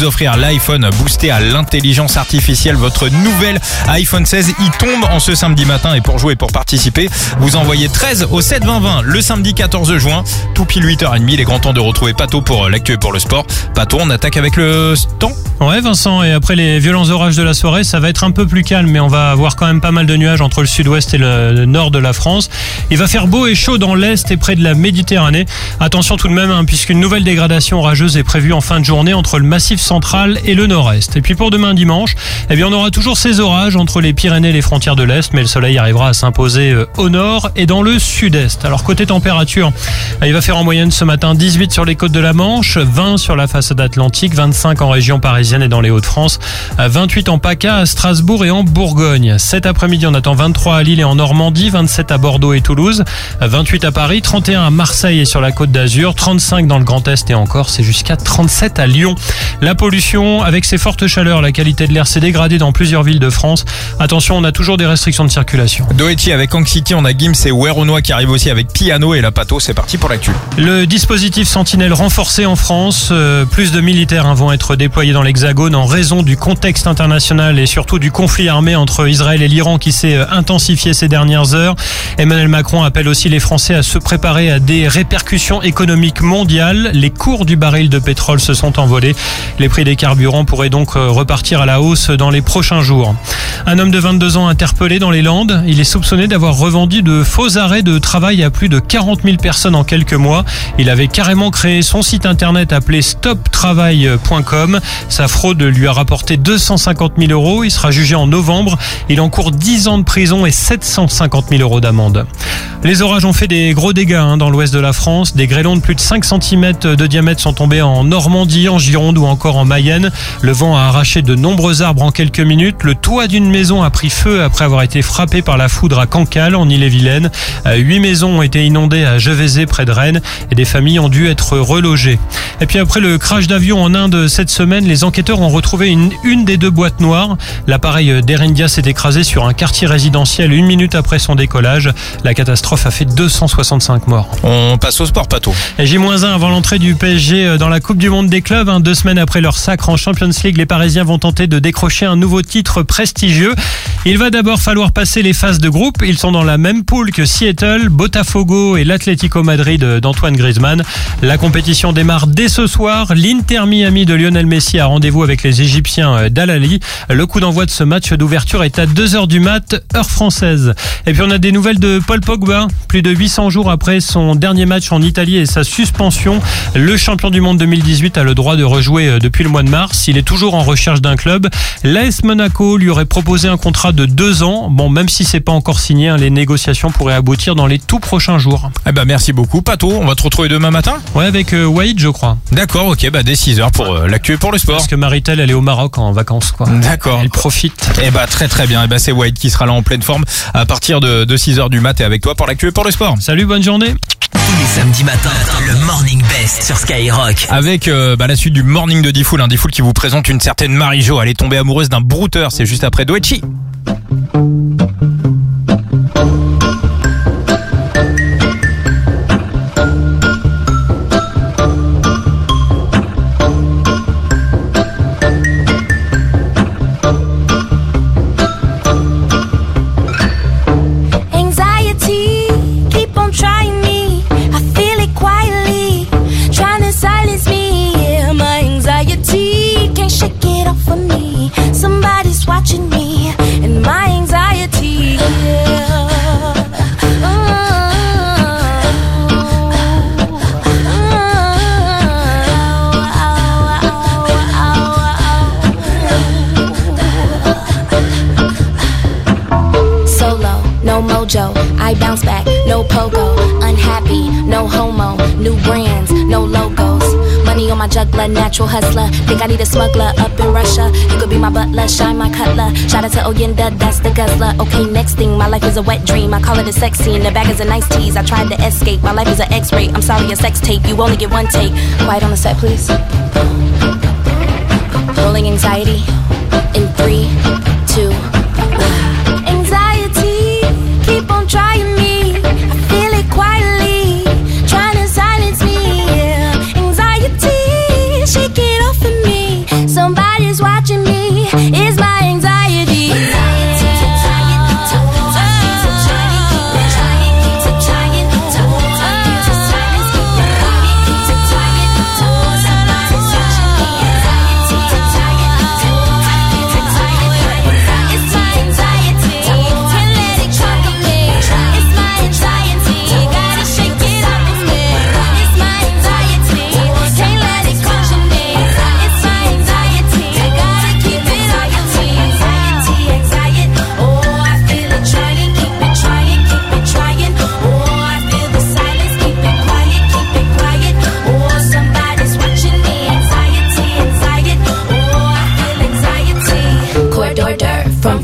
offrir l'iPhone boosté à l'intelligence artificielle. Votre nouvel iPhone 16, il tombe en ce samedi matin. Et pour jouer et pour participer, vous envoyez 13 au 7 20 20 le samedi 14 juin. Tout pile 8h30. Il est grand temps de retrouver Pato pour l'actu et pour le sport. Pato, on attaque avec le temps. Ouais, Vincent, et après les violents orages de la soirée, ça va être un peu plus calme, mais on va avoir quand même pas mal de nuages entre le sud-ouest et le nord de la France. Il va faire beau et chaud dans l'est et près de la Méditerranée. Attention tout de même, puisqu'une nouvelle dégradation orageuse est prévue en fin de journée entre le Massif central et le nord-est. Et puis pour demain dimanche, on aura toujours ces orages entre les Pyrénées et les frontières de l'est, mais le soleil arrivera à s'imposer au nord et dans le sud-est. Alors côté température, il va faire en moyenne ce matin 18 sur les côtes de la Manche, 20 sur la façade atlantique, 25 en région parisienne et dans les Hauts-de-France, 28 en PACA, à Strasbourg et en Bourgogne. Cet après-midi, on attend 23 à Lille et en Normandie, 27 à Bordeaux et Toulouse, 28 à Paris, 31 à Marseille et sur la Côte d'Azur, 35 dans le Grand Est et en Corse et jusqu'à 37 à Lyon. La pollution, avec ces fortes chaleurs, la qualité de l'air s'est dégradée dans plusieurs villes de France. Attention, on a toujours des restrictions de circulation. Doetti avec Anxiety, on a Gims et Weronois qui arrivent aussi avec Piano et la Pato. C'est parti pour l'actu. Le dispositif Sentinelle renforcé en France. Plus de militaires vont être déployés dans l'Hexagone en raison du contexte international et surtout du conflit armé entre Israël et l'Iran qui s'est intensifié ces dernières heures. Emmanuel Macron appelle aussi les Français à se préparer à des répercussions économiques mondiales. Les cours du baril de pétrole se sont envolés. Les prix des carburants pourraient donc repartir à la hausse dans les prochains jours. Un homme de 22 ans interpellé dans les Landes. Il est soupçonné d'avoir revendu de faux arrêts de travail à plus de 40 000 personnes en quelques mois. Il avait carrément créé son site internet appelé stoptravail.com. Sa fraude lui a rapporté 250 000 euros. Il sera jugé en novembre. Il encourt 10 ans de prison et 750 000 euros d'amende. Les orages ont fait des gros dégâts dans l'ouest de la France. Des grêlons de plus de 5 cm de diamètre sont tombés en Normandie, en Gironde ou encore en Mayenne. Le vent a arraché de nombreux arbres en quelques minutes. Le toit d'une maison a pris feu après avoir été frappé par la foudre à Cancale, en Ille-et-Vilaine. 8 maisons ont été inondées à Jevézé, près de Rennes, et des familles ont dû être relogées. Et puis après le crash d'avion en Inde cette semaine, les enquêteurs ont retrouvé une des deux boîtes noires. L'appareil d'Air India s'est écrasé sur un quartier résidentiel 1 minute après son décollage. La catastrophe a fait 265 morts. On passe au sport, Pato. J-1 avant l'entrée du PSG dans la Coupe du Monde des clubs. 2 semaines après leur sacre en Champions League, les Parisiens vont tenter de décrocher un nouveau titre prestigieux. Il va d'abord falloir passer les phases de groupe. Ils sont dans la même poule que Seattle, Botafogo et l'Atlético Madrid d'Antoine Griezmann. La compétition démarre dès ce soir. L'Inter Miami de Lionel Messi a rendez-vous avec les Égyptiens d'Al Ahly. Le coup d'envoi de ce match d'ouverture est à 2h du mat, heure française. Et puis on a des nouvelles de Paul Pogba. Plus de 800 jours après son dernier match en Italie et sa suspension, le champion du monde 2018 a le droit de rejouer depuis le mois de mars. Il est toujours en recherche d'un club. L'AS Monaco lui aurait proposé un contrat de 2 ans. Bon, même si c'est pas encore signé, les négociations pourraient aboutir dans les tout prochains jours. Merci beaucoup, Pato. On va te retrouver demain matin. Ouais, avec Waïd, je crois. D'accord, ok, dès 6h pour l'actu et pour le sport. Parce que Maritel, elle est au Maroc en vacances, quoi. D'accord. Elle profite. Très très bien. C'est Waïd qui sera là en pleine forme à partir de 6h du mat et avec toi pour l'actu et pour le sport. Salut, bonne journée. Tous les samedis matins, le Morning Best sur Skyrock. Avec la suite du Morning de Diffoul, Diffoul qui vous présente une certaine Marie-Jo. Elle est tombée amoureuse d'un brouteur, c'est juste après Doechi. Somebody's watching me and my anxiety. Solo, no mojo, I bounce back, no pogo. Unhappy, no homo, new brands, no logos. Money on my juggler, natural hustler. Think I need a smuggler up in Russia. You could be my butler, shine my cutler. Shout out to Oyenda, that's the guzzler. Okay, next thing, my life is a wet dream. I call it a sex scene. The bag is a nice tease. I tried to escape. My life is an X-ray. I'm sorry, a sex tape. You only get one take. Quiet on the set, please. Rolling anxiety in 3, 2, 1. Anxiety, keep on trying me. I feel it quietly, trying to silence me. Shake it off of me. So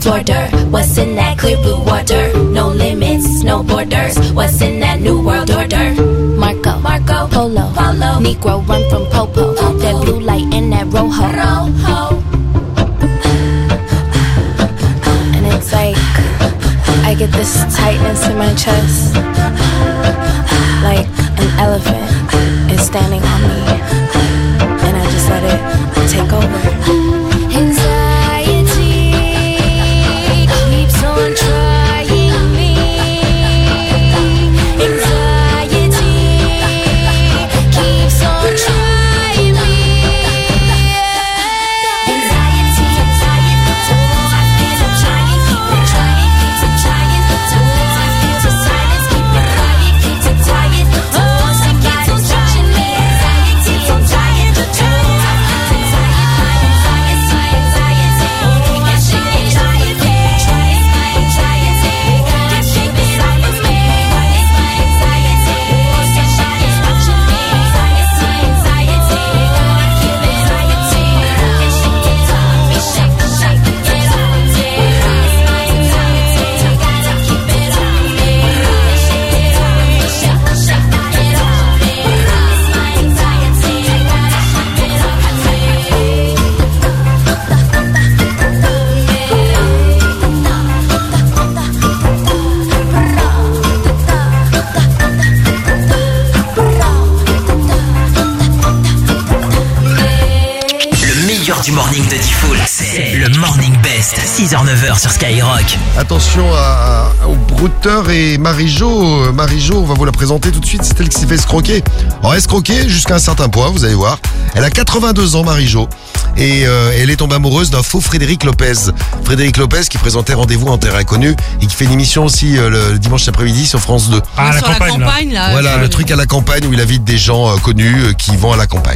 world order? What's in that clear blue water? No limits, no borders. What's in that new world order? Marco, Polo, Negro run from Popo. That blue light in that Rojo. And it's like I get this tightness in my chest, like an elephant is standing on me, and I just let it take over. Anxiety keeps on trying me. Anxiety keeps on trying me. Anxiety, I'm trying, keep on trying, keep on trying. I feel the silence, keep on crying, keep on trying. Somebody's touching me. Anxiety, I'm trying to tell. Du morning de Diffoul, c'est le Morning Best, 6h-9h sur Skyrock. Attention au brouteur et Marie-Jo. Marie-Jo, on va vous la présenter tout de suite, c'est elle qui s'est fait escroquer. Alors escroquer jusqu'à un certain point, vous allez voir. Elle a 82 ans, Marie-Jo. Et elle est tombée amoureuse d'un faux Frédéric Lopez. Frédéric Lopez qui présentait Rendez-vous en terre inconnue et qui fait une émission aussi le dimanche après-midi sur France 2. Ah, sur la campagne, là. Voilà, le truc à la campagne où il invite des gens connus qui vont à la campagne.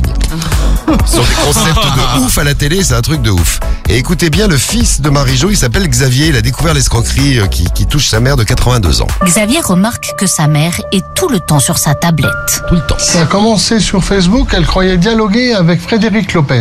Ce sont des concepts de ouf à la télé, c'est un truc de ouf. Et écoutez bien, le fils de Marie-Jo, il s'appelle Xavier, il a découvert l'escroquerie qui touche sa mère de 82 ans. Xavier remarque que sa mère est tout le temps sur sa tablette. Tout le temps. Ça a commencé sur Facebook, elle croyait dialoguer avec Frédéric Lopez.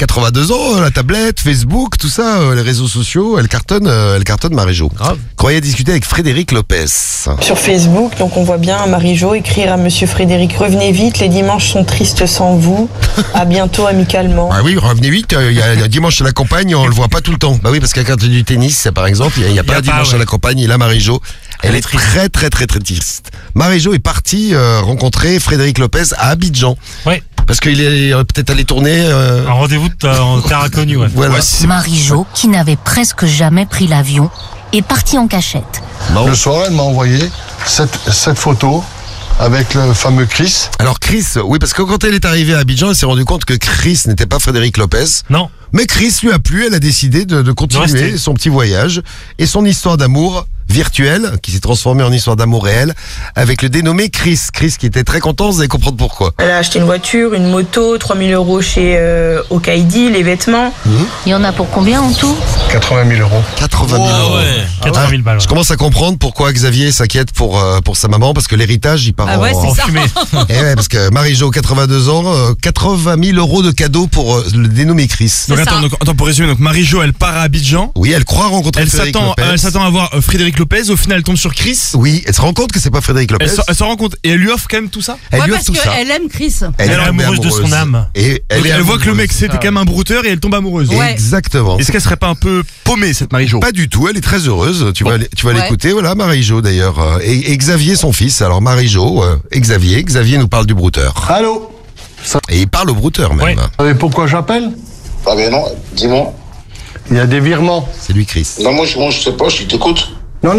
82 ans, la tablette, Facebook, tout ça, les réseaux sociaux, elle cartonne Marie-Jo. Grave. Croyait discuter avec Frédéric Lopez. Sur Facebook, donc on voit bien Marie-Jo écrire à Monsieur Frédéric: revenez vite, les dimanches sont tristes sans vous. À bientôt amicalement. Ah oui, revenez vite, il y a un dimanche à la campagne, on le voit pas tout le temps. Bah oui, parce qu'à quand du tennis, par exemple, il n'y a pas un dimanche à la campagne, et là Marie-Jo, elle est très très très très triste. Marie-Jo est partie rencontrer Frédéric Lopez à Abidjan. Ouais. Parce qu'il est peut-être allé tourner... Un rendez-vous en terre inconnue, ouais. Voilà. Marie-Jo, qui n'avait presque jamais pris l'avion, est partie en cachette. Bon. Le soir, elle m'a envoyé cette photo avec le fameux Chris. Alors Chris, oui, parce que quand elle est arrivée à Abidjan, elle s'est rendue compte que Chris n'était pas Frédéric Lopez. Non. Mais Chris lui a plu, elle a décidé de continuer son petit voyage et son histoire d'amour virtuelle, qui s'est transformée en histoire d'amour réelle, avec le dénommé Chris. Chris qui était très content, vous allez comprendre pourquoi. Elle a acheté une voiture, une moto, 3 000 € chez Okaidi, les vêtements. Il y en a pour combien en tout? 80 000 €. 80 000 €. Ouais. 80 000 balles. Je commence à comprendre pourquoi Xavier s'inquiète pour sa maman, parce que l'héritage, il part en fumée. Et ouais, parce que Marie-Jo, 82 ans, 80 000 € de cadeaux pour le dénommé Chris. Donc attends, pour résumer, donc Marie-Jo, elle part à Abidjan. Oui, elle croit rencontrer Frédéric Lopez. Elle s'attend à voir Frédéric Lopez, au final elle tombe sur Chris. Oui, elle se rend compte que c'est pas Frédéric Lopez. Elle se rend compte et elle lui offre quand même tout ça. Elle lui offre tout ça. Parce qu'elle aime Chris. Elle est amoureuse de son âme. Et elle voit que le mec c'était quand même un brouteur et elle tombe amoureuse. Ouais. Exactement. Est-ce qu'elle serait pas un peu paumée cette Marie-Jo? Pas du tout, elle est très heureuse. Tu vas l'écouter, voilà Marie-Jo d'ailleurs. Et Xavier son fils. Alors Marie-Jo, Xavier nous parle du brouteur. Allô? Et il parle au brouteur même. Vous savez pourquoi j'appelle? Ah ben non, dis-moi. Il y a des virements. C'est lui Chris. Non, moi je sais pas, je t'écoute. Non,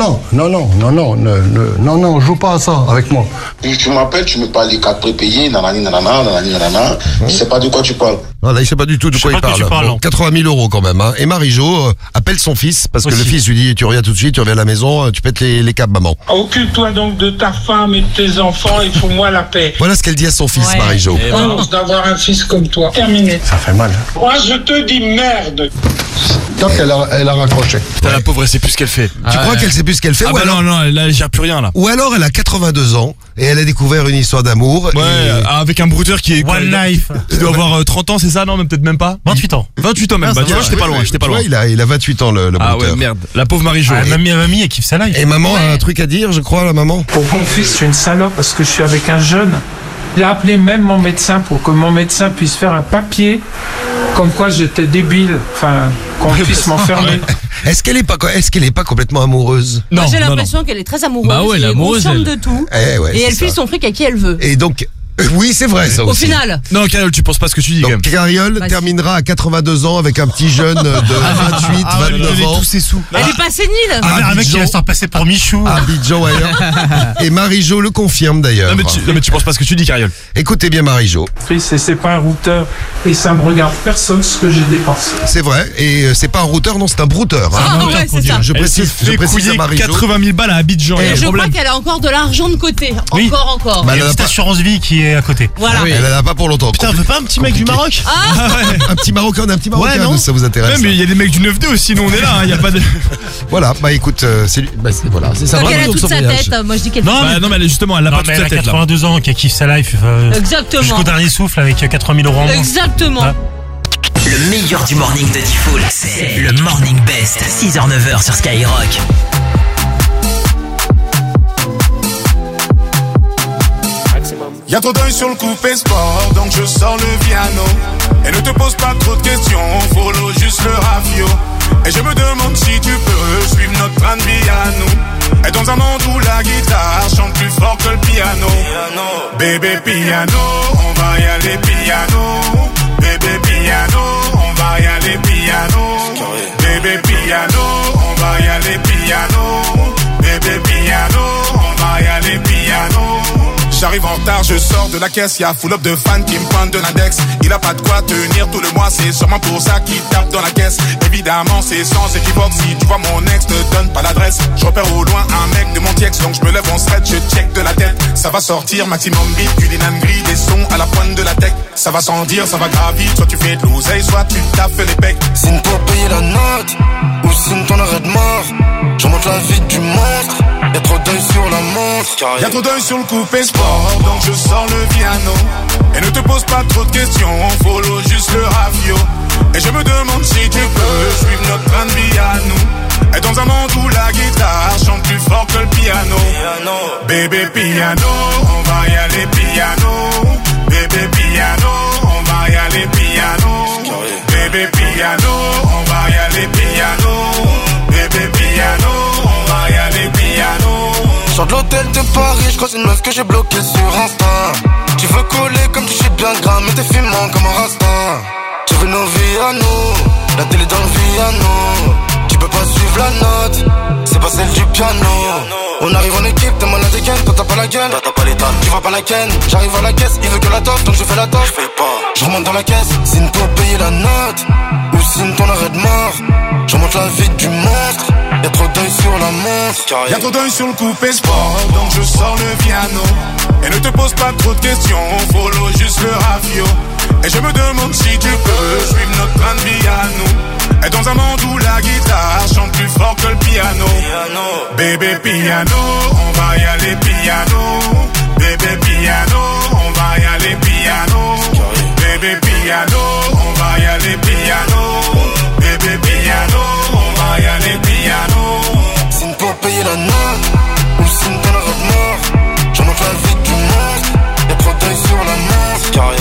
joue pas à ça avec moi. Puis tu m'appelles, tu me parles des cartes prépayées, nanani. Je sais pas de quoi tu parles. Non, là, il sait pas du tout de quoi il parle. Bon, 80 000 € quand même. Hein. Et Marie-Jo appelle son fils parce que le fils lui dit: tu reviens tout de suite, tu reviens à la maison, tu pètes les câbles, maman. Occupe-toi donc de ta femme et de tes enfants et fous-moi la paix. Voilà ce qu'elle dit à son fils, Marie-Jo. Chance d'avoir un fils comme toi. Terminé. Ça fait mal. Moi, je te dis merde. Donc elle a raccroché. Putain, la pauvre, elle sait plus ce qu'elle fait. Tu crois qu'elle elle sait plus ce qu'elle fait. Ah ou bah alors, non, là, elle gère plus rien, là. ou alors elle a 82 ans et elle a découvert une histoire d'amour. Ouais, et- avec un brouteur qui est... One Life. Il doit avoir 30 ans, c'est ça? Non, mais peut-être même pas. 28 ans. 28 ans même. Ah, Bah, ça tu vois, va. j'étais pas Ouais, loin, ouais, j'étais pas tu loin. vois, il a 28 ans le Ah brouteur. ouais, merde. La pauvre Marie-Jo. Ah, mamie, elle kiffe sa life. Et maman a un truc à dire, je crois, la maman. Pour mon fils, je suis une salope parce que je suis avec un jeune. Il a appelé même mon médecin pour que mon médecin puisse faire un papier comme quoi j'étais débile, enfin, qu'on puisse m'enfermer. Est-ce qu'elle est pas complètement amoureuse? Moi, j'ai l'impression qu'elle est très amoureuse. Bah ouais, elle est l'amoureuse, consciente elle. de tout. Eh ouais, Et c'est elle file ça. son fric à qui elle veut. Et donc, oui, c'est vrai ça Au aussi. final. Non, Carole, tu penses pas ce que tu dis, quand même. Donc Cariole Bah, si. terminera à 82 ans avec un petit jeune de 28, 29 ans. tous ses sous. Elle est pas sénile. Un mec qui va se faire passer pour Michou. Abidjan, ouais. Et Marie-Jo le confirme d'ailleurs. Non, mais tu penses pas ce que tu dis, Cariole. Écoutez bien Marie-Jo. Et c'est pas un routeur et ça me regarde personne ce que j'ai dépensé. C'est vrai. Et c'est pas un routeur, non, c'est un brouteur. hein. Ah ouais, c'est ça. Je Elle s'est précise, je fait précise à couiller Marie-Jo. 80 000 balles à Abidjan. Et il y a un je crois problème. qu'elle a encore de l'argent de côté. Oui. Encore. Bah, Il y a elle une en a petite pas- assurance vie qui est à côté. Voilà. Elle en a pas pour longtemps. Putain, on veut pas un petit mec du Maroc? Un petit Marocain, Ouais, non. ça vous intéresse? Ouais, mais il y a des mecs du 9-2 aussi, nous on est là, il y a pas de. Voilà, bah écoute, c'est ça. Donc elle a donc, toute son sa voyage. tête. Moi je dis qu'elle. Non, Bah non, mais justement, elle a Non, pas mais toute elle sa a tête là. 82 ans, qui kiffe sa life. Exactement. Jusqu'au dernier souffle avec 80 000 euros en moins. Exactement. Ah. Le meilleur du morning de Diffoul, c'est le Morning Best, 6h-9h sur Skyrock. Y'a trop d'œil sur le coupé sport, donc je sors le piano. Et ne te pose pas trop de questions, follow juste le rafio. Et je me demande si tu peux suivre notre train de vie à nous. Et dans un monde où la guitare chante plus fort que le piano. Bébé piano, on va y aller piano. Bébé piano, on va y aller piano. Bébé piano, on va y aller piano. Bébé piano, on va y aller piano. J'arrive en retard, je sors de la caisse, y'a full up de fans qui me pointent de l'index. Il a pas de quoi tenir tout le mois, c'est sûrement pour ça qu'il tape dans la caisse. Évidemment, c'est sans équivoque, si tu vois mon ex, ne donne pas l'adresse. Je repère au loin un mec de mon tiex, donc je me lève en stretch, je check de la tête. Ça va sortir, maximum beat, culinane gris, des sons à la pointe de la tech. Ça va sans dire, ça va gravir, soit tu fais de l'oseille, soit tu taffes les pecs. Signe pour payer la note, ou signe ton arrêt de mort. Je remonte la vie du monstre, y'a trop d'œil sur la montre. Y'a trop d'œil sur le coupé sport, donc je sors le piano. Et ne te pose pas trop de questions, follow juste le rafio. Et je me demande si tu peux suivre notre train de vie à nous. Et dans un monde où la guitare chante plus fort que le piano. Bébé piano, on va y aller piano. Bébé piano, on va y aller piano. Bébé piano, on va y aller piano. Bébé piano, on va y aller piano. Sors de l'hôtel de Paris, je croise une meuf que j'ai bloquée sur Insta. Tu veux coller comme tu sais bien gramme, mais t'es fumant comme un rasta. Tu veux nos vies à nous, la télé dans le piano. Tu peux pas suivre la note, c'est pas celle du piano. On arrive en équipe, t'es malade et toi t'as pas la gueule, t'as pas les talents, tu vas pas la ken. J'arrive à la caisse, il veut que la toffe, donc je fais la toffe. Je fais pas, je remonte dans la caisse, signe pour payer la note, ou signe ton arrêt de mort. Je remonte la vie du monstre, y'a trop d'œil sur la montre. Y'a trop d'œil sur le coupé sport, donc je sors le piano. Et ne te pose pas trop de questions, follow juste le rafio. Et je me demande si tu peux suivre notre train de vie à nous. Et dans un monde où la guitare chante plus fort que le piano. Bébé piano, on va y aller piano. Bébé piano, on va y aller piano. Bébé piano, on va y aller piano. Bébé piano, on va y aller piano. Signe pour payer la note, ou signe ton arrêt de mort. Je remonte la vie du monstre, y'a trop d'œil sur la montre.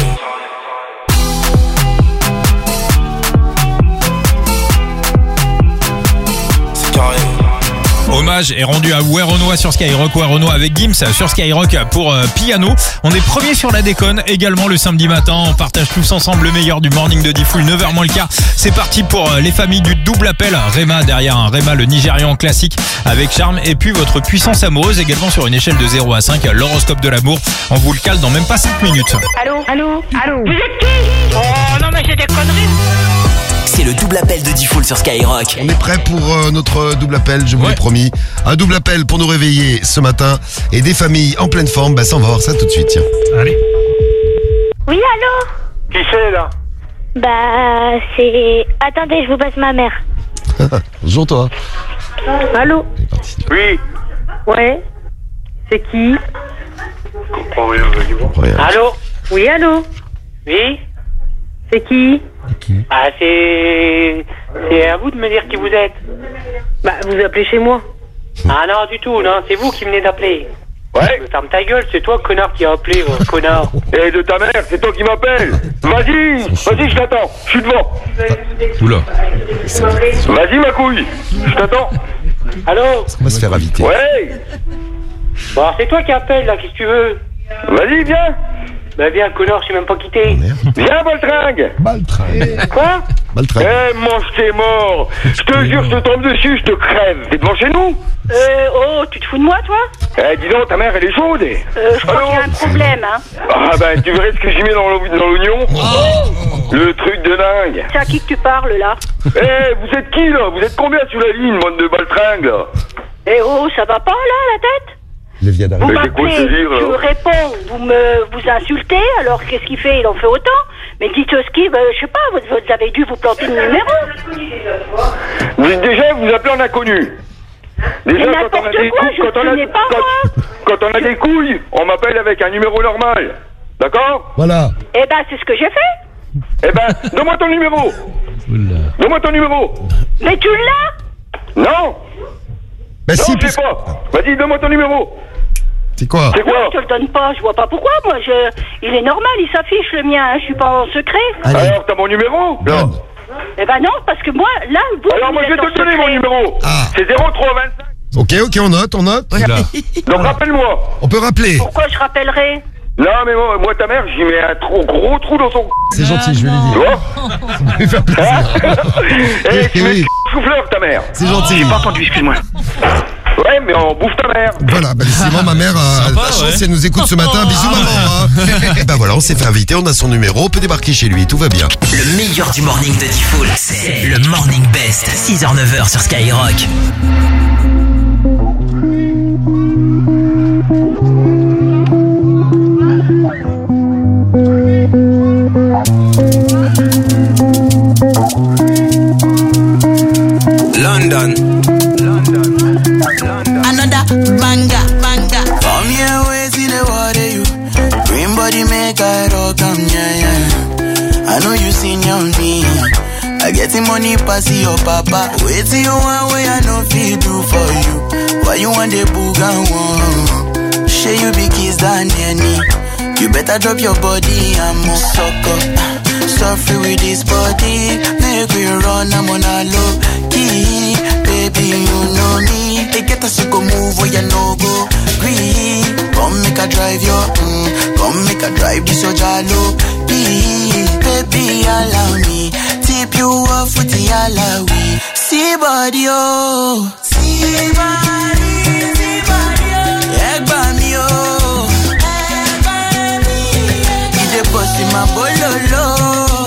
Hommage est rendu à Werenoi sur Skyrock. Werenoi avec Gims sur Skyrock pour piano. On est premier sur la déconne également le samedi matin. On partage tous ensemble le meilleur du morning de Diffoul, 9h moins le quart. C'est parti pour les familles du double appel. Réma derrière un Réma, le Nigérian classique avec charme. Et puis votre puissance amoureuse également sur une échelle de 0 à 5. L'horoscope de l'amour. On vous le cale dans même pas 5 minutes. Allô? Vous êtes qui? Oh non mais c'est des conneries. C'est le double appel de Diffoul sur Skyrock. On est prêt pour notre double appel, je vous l'ai promis. Un double appel pour nous réveiller ce matin. Et des familles en pleine forme, bah ça on va voir ça tout de suite, tiens. Allez. Oui, allô? Qui c'est là? Bah, c'est... Attendez, je vous passe ma mère. Bonjour toi. Allô? Oui. Ouais. C'est qui? Je comprends rien. Allô? Oui, allô? Oui. C'est qui? Ah, c'est à vous de me dire qui vous êtes. Bah, vous appelez chez moi. Ah non, du tout, non, c'est vous qui venez d'appeler. Ouais. Ferme ta gueule, c'est toi, connard, qui a appelé, connard. Et de ta mère, c'est toi qui m'appelles. Vas-y, je t'attends, je suis devant. Oula. Vas-y, ma couille, je t'attends. Allô? On va se faire inviter. Ouais. Bon, alors, c'est toi qui appelle, là, qu'est-ce que tu veux? Vas-y, viens. Bah viens, connard, je suis même pas quitté. Viens, Baltringue. Quoi? Baltringue. Eh, mange tes morts. Je te jure, je te tombe dessus, je te crève. T'es devant chez nous? Oh, tu te fous de moi, toi? Eh, dis donc, ta mère, elle est chaude. Je crois qu'il y a un problème, hein. Ah, ben, tu verrais ce que j'y mets dans l'oignon. Le truc de dingue. C'est à qui que tu parles, là? Eh, vous êtes qui, là? Vous êtes combien sous la ligne, bande de Baltringue, là? Eh oh, ça va pas, là, la tête? Il vient d'arriver. Vous m'appelez, je réponds, vous insultez, alors qu'est-ce qu'il fait? Il en fait autant. Mais dites ce qu'il, je sais pas, vous avez dû vous planter le numéro. Déjà, vous appelez en inconnu. Déjà, quand on a des couilles, quand on a des couilles, on m'appelle avec un numéro normal. D'accord? Voilà. Eh ben, c'est ce que j'ai fait. Eh ben, donne-moi ton numéro. Donne-moi ton numéro. Mais tu l'as? Non. Bah non, si, je sais pas. Vas-y, donne-moi ton numéro. C'est quoi? C'est quoi? Je te le donne pas, je vois pas pourquoi, moi, il est normal, il s'affiche le mien, hein, je suis pas en secret. Allez. Alors, t'as mon numéro? Non. Eh ben non, parce que moi, là, vous... Alors, moi, je vais te donner mon numéro. Ah. C'est 0325. Ok, on note. Donc, rappelle-moi. On peut rappeler. Pourquoi je rappellerai? Non, mais moi, ta mère, j'y mets un gros trou dans son... C'est gentil, je vais lui Tu dire. vois? Ça va lui faire plaisir. Eh, tu mets souffleur, ta mère. C'est gentil. J'ai pas entendu, excuse-moi. Ouais, mais on bouffe ta mère. Voilà, bah décidément, ma mère a la chance si elle nous écoute ce matin. Bisous, maman. Hein. Et bah voilà, on s'est fait inviter, on a son numéro, on peut débarquer chez lui, tout va bien. Le meilleur du morning de Diffoul, c'est le Morning Best, 6h-9h sur Skyrock. London. Another banger. Come here, wait till the water you. Green body make I rock yeah. I know you seen your me. I get the money pass your papa. Wait till you want way I know feel do for you. Why you want the boogan one? Share you be kiss than any. You better drop your body and move sucker. Suffer with this body, make we run, I'm on a low key. Baby, you know me. They get us to go move where you no go. Green, come make a drive your, come make a drive this your jalo. Baby, allow me. Tip you off with the alawi. See body, oh. See body, oh. Egg by me, oh. Egg by me. He dey bust in my bololo.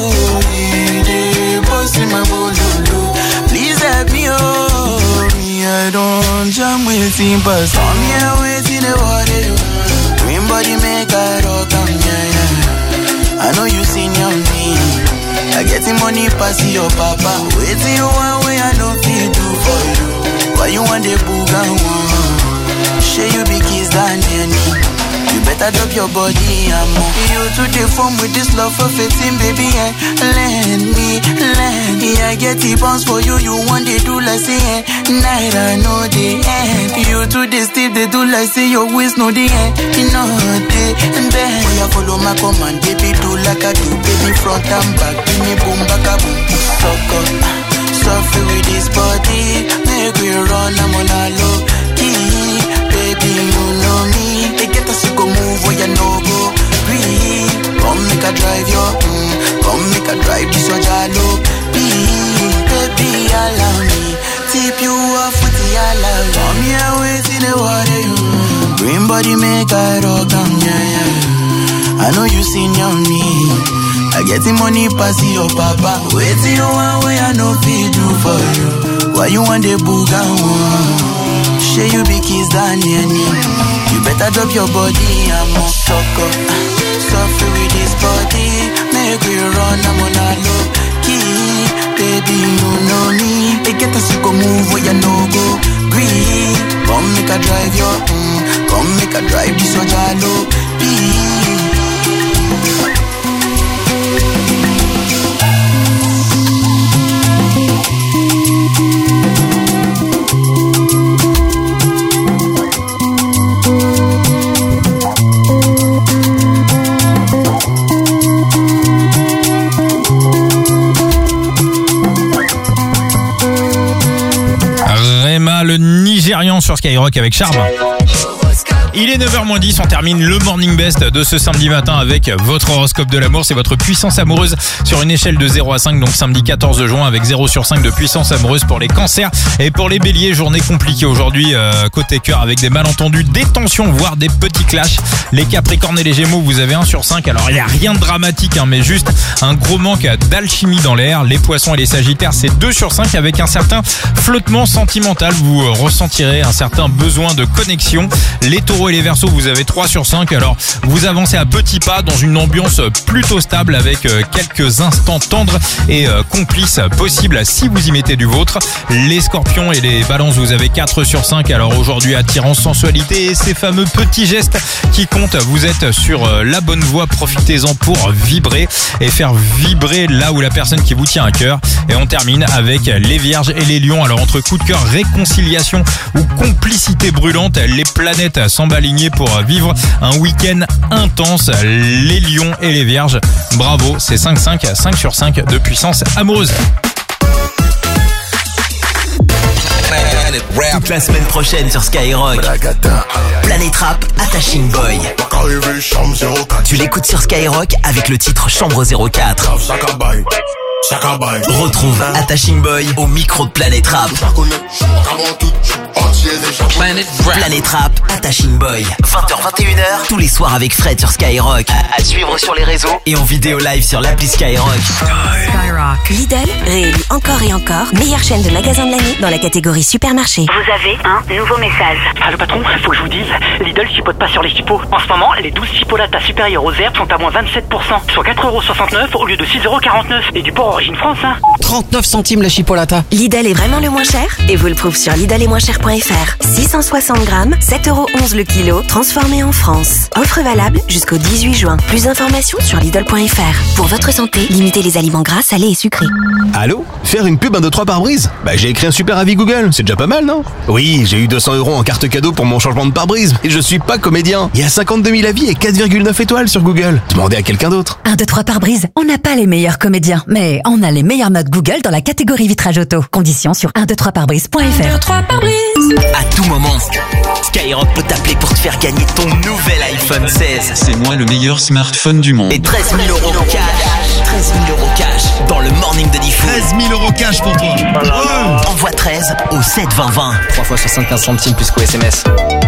Please help me, oh. Me, I don't jam with him, but come here, wait in the water. Green body make I rock, yeah. I know you seen your me. I get the money pass your papa. Wait till you want way I don't feel do for you. Why you want the boogan one? Share you be kiss than any. You better drop your body and move. You to the phone with this love for 15, baby, and lend me. I get the bounce for you, you want they do like say, night I know the end. You to the steep, they do like say your waist know the end. You know the bend. When you follow my command, baby, do like I do, baby, front and back, give me boom, back a boom, sucker. Suffer with this body, make we run, I'm on a low key. Baby, you know me. They get us to go move where you no go. Breathe. Come make a drive your, come make a drive this your jalo. Baby, allow me. Tip you off with the allow. Come here, wait in the water, you. Green body make a rock, yeah. I know you seen your me. I get the money pass your papa. Wait till you want way I know feel do for you. Why you want the boogan one? Share you be kiss than any. You better drop your body and move sucker. Suffer with this body, make we run, I'm on a low key. Baby, you know me. They get us to go move where you no go. drive you. Come make a drive this your jalo. Le Nigérian sur Skyrock avec Charme. Il est 9h-10, on termine le Morning Best de ce samedi matin avec votre horoscope de l'amour. C'est votre puissance amoureuse sur une échelle de 0 à 5, donc samedi 14 juin avec 0 sur 5 de puissance amoureuse pour les cancers. Et pour les béliers, journée compliquée aujourd'hui côté cœur avec des malentendus, des tensions, voire des petits clashs. Les capricornes et les gémeaux, vous avez 1 sur 5. Alors il n'y a rien de dramatique, mais juste un gros manque d'alchimie dans l'air. Les poissons et les sagittaires, c'est 2 sur 5 avec un certain flottement sentimental. Vous ressentirez un certain besoin de connexion. Les taureaux et les verseaux, vous avez 3 sur 5. Alors vous avancez à petits pas dans une ambiance plutôt stable avec quelques instants tendres et complices possibles si vous y mettez du vôtre. Les scorpions et les balances, vous avez 4 sur 5. Alors aujourd'hui, attirance, sensualité et ces fameux petits gestes qui comptent. Vous êtes sur la bonne voie, profitez-en pour vibrer et faire vibrer là où la personne qui vous tient à cœur. Et on termine avec les vierges et les lions. Alors entre coup de cœur, réconciliation ou complicité brûlante, les planètes semblent alignées pour vivre un week-end intense. Les lions et les vierges, bravo, c'est 5-5, 5 sur 5 de puissance amoureuse. Toute la semaine prochaine sur Skyrock, Planète Rap, Attaching Boy. Tu l'écoutes sur Skyrock avec le titre Chambre 04. Retrouve Attaching Boy au micro de Planète Rap. Planète Rap, Attaching Boy. 20h-21h, tous les soirs avec Fred sur Skyrock. À suivre sur les réseaux et en vidéo live sur l'appli Skyrock. Skyrock. Lidl, réélu encore et encore meilleure chaîne de magasins de l'année dans la catégorie supermarché. Vous avez un nouveau message. Allô patron, faut que je vous dise, Lidl chipote pas sur les chipots. En ce moment, les 12 chipolatas supérieures aux herbes sont à moins 27%, soit 4,69€ au lieu de 6,49€. Et du port origine France, 39 centimes la chipolata. Lidl est vraiment le moins cher et vous le prouve sur lidl-et-moins-cher.fr. 660 grammes, 7,11€ le kilo, transformé en France. Offre valable jusqu'au 18 juin. Plus d'informations sur lidl.fr. Pour votre santé, limitez les aliments gras, salés et sucrés. Allô? Faire une pub 1, 2, 3 pare-brise? J'ai écrit un super avis Google, c'est déjà pas mal, non? Oui, j'ai eu 200€ en carte cadeau pour mon changement de pare-brise. Et je suis pas comédien. Il y a 52 000 avis et 4,9 étoiles sur Google. Demandez à quelqu'un d'autre. 1, 2, 3 pare-brise. On n'a pas les meilleurs comédiens, mais on a les meilleures notes Google dans la catégorie vitrage auto. Conditions sur 123pare-brise.fr. 1, 2, 3 pare-brise. À tout moment, Skyrock peut t'appeler pour te faire gagner ton nouvel iPhone 16. C'est moi le meilleur smartphone du monde. Et 13 000€ cash. 13 000€ cash dans le morning de Diffoul. 13 000€ cash pour toi. Envoie 13 au 7 20 20. 3 fois 75 centimes plus qu'au SMS.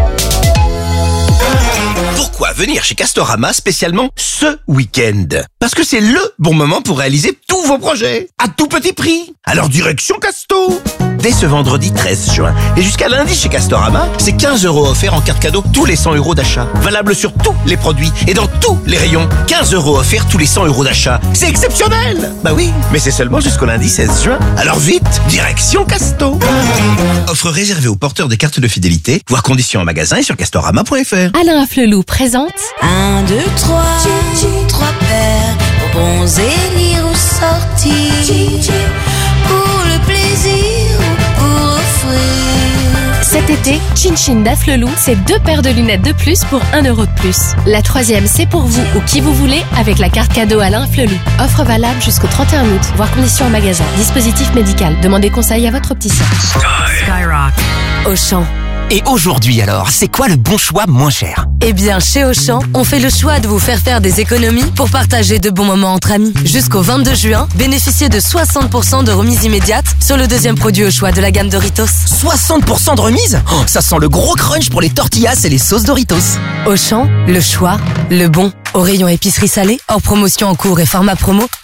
Pourquoi venir chez Castorama spécialement ce week-end? Parce que c'est le bon moment pour réaliser tous vos projets à tout petit prix. Alors direction Casto. Dès ce vendredi 13 juin et jusqu'à lundi chez Castorama, c'est 15€ offerts en carte cadeau tous les 100€ d'achat. Valable sur tous les produits et dans tous les rayons. 15€ offerts tous les 100€ d'achat. C'est exceptionnel. Bah oui, mais c'est seulement jusqu'au lundi 16 juin. Alors vite, direction Casto. Offre réservée aux porteurs des cartes de fidélité. Voir conditions en magasin et sur castorama.fr. Alain Afflelou présente 1, 2, 3, 3 paires, bronzer, lire ou sortir, pour le plaisir ou pour offrir. Cet été, Chin Chin d'Afflelou, c'est 2 paires de lunettes de plus pour 1€ de plus. La 3e, c'est pour vous ou qui vous voulez avec la carte cadeau Alain Afflelou. Offre valable jusqu'au 31 août. Voir conditions en magasin. Dispositif médical. Demandez conseil à votre opticien. Skyrock. Auchan. Et aujourd'hui alors, c'est quoi le bon choix moins cher? Eh bien, chez Auchan, on fait le choix de vous faire des économies pour partager de bons moments entre amis. Jusqu'au 22 juin, bénéficiez de 60% de remise immédiate sur le 2e produit au choix de la gamme Doritos. 60% de remise? Oh, ça sent le gros crunch pour les tortillas et les sauces Doritos. Auchan, le choix, le bon. Au rayon épicerie salée, hors promotion en cours et format promo,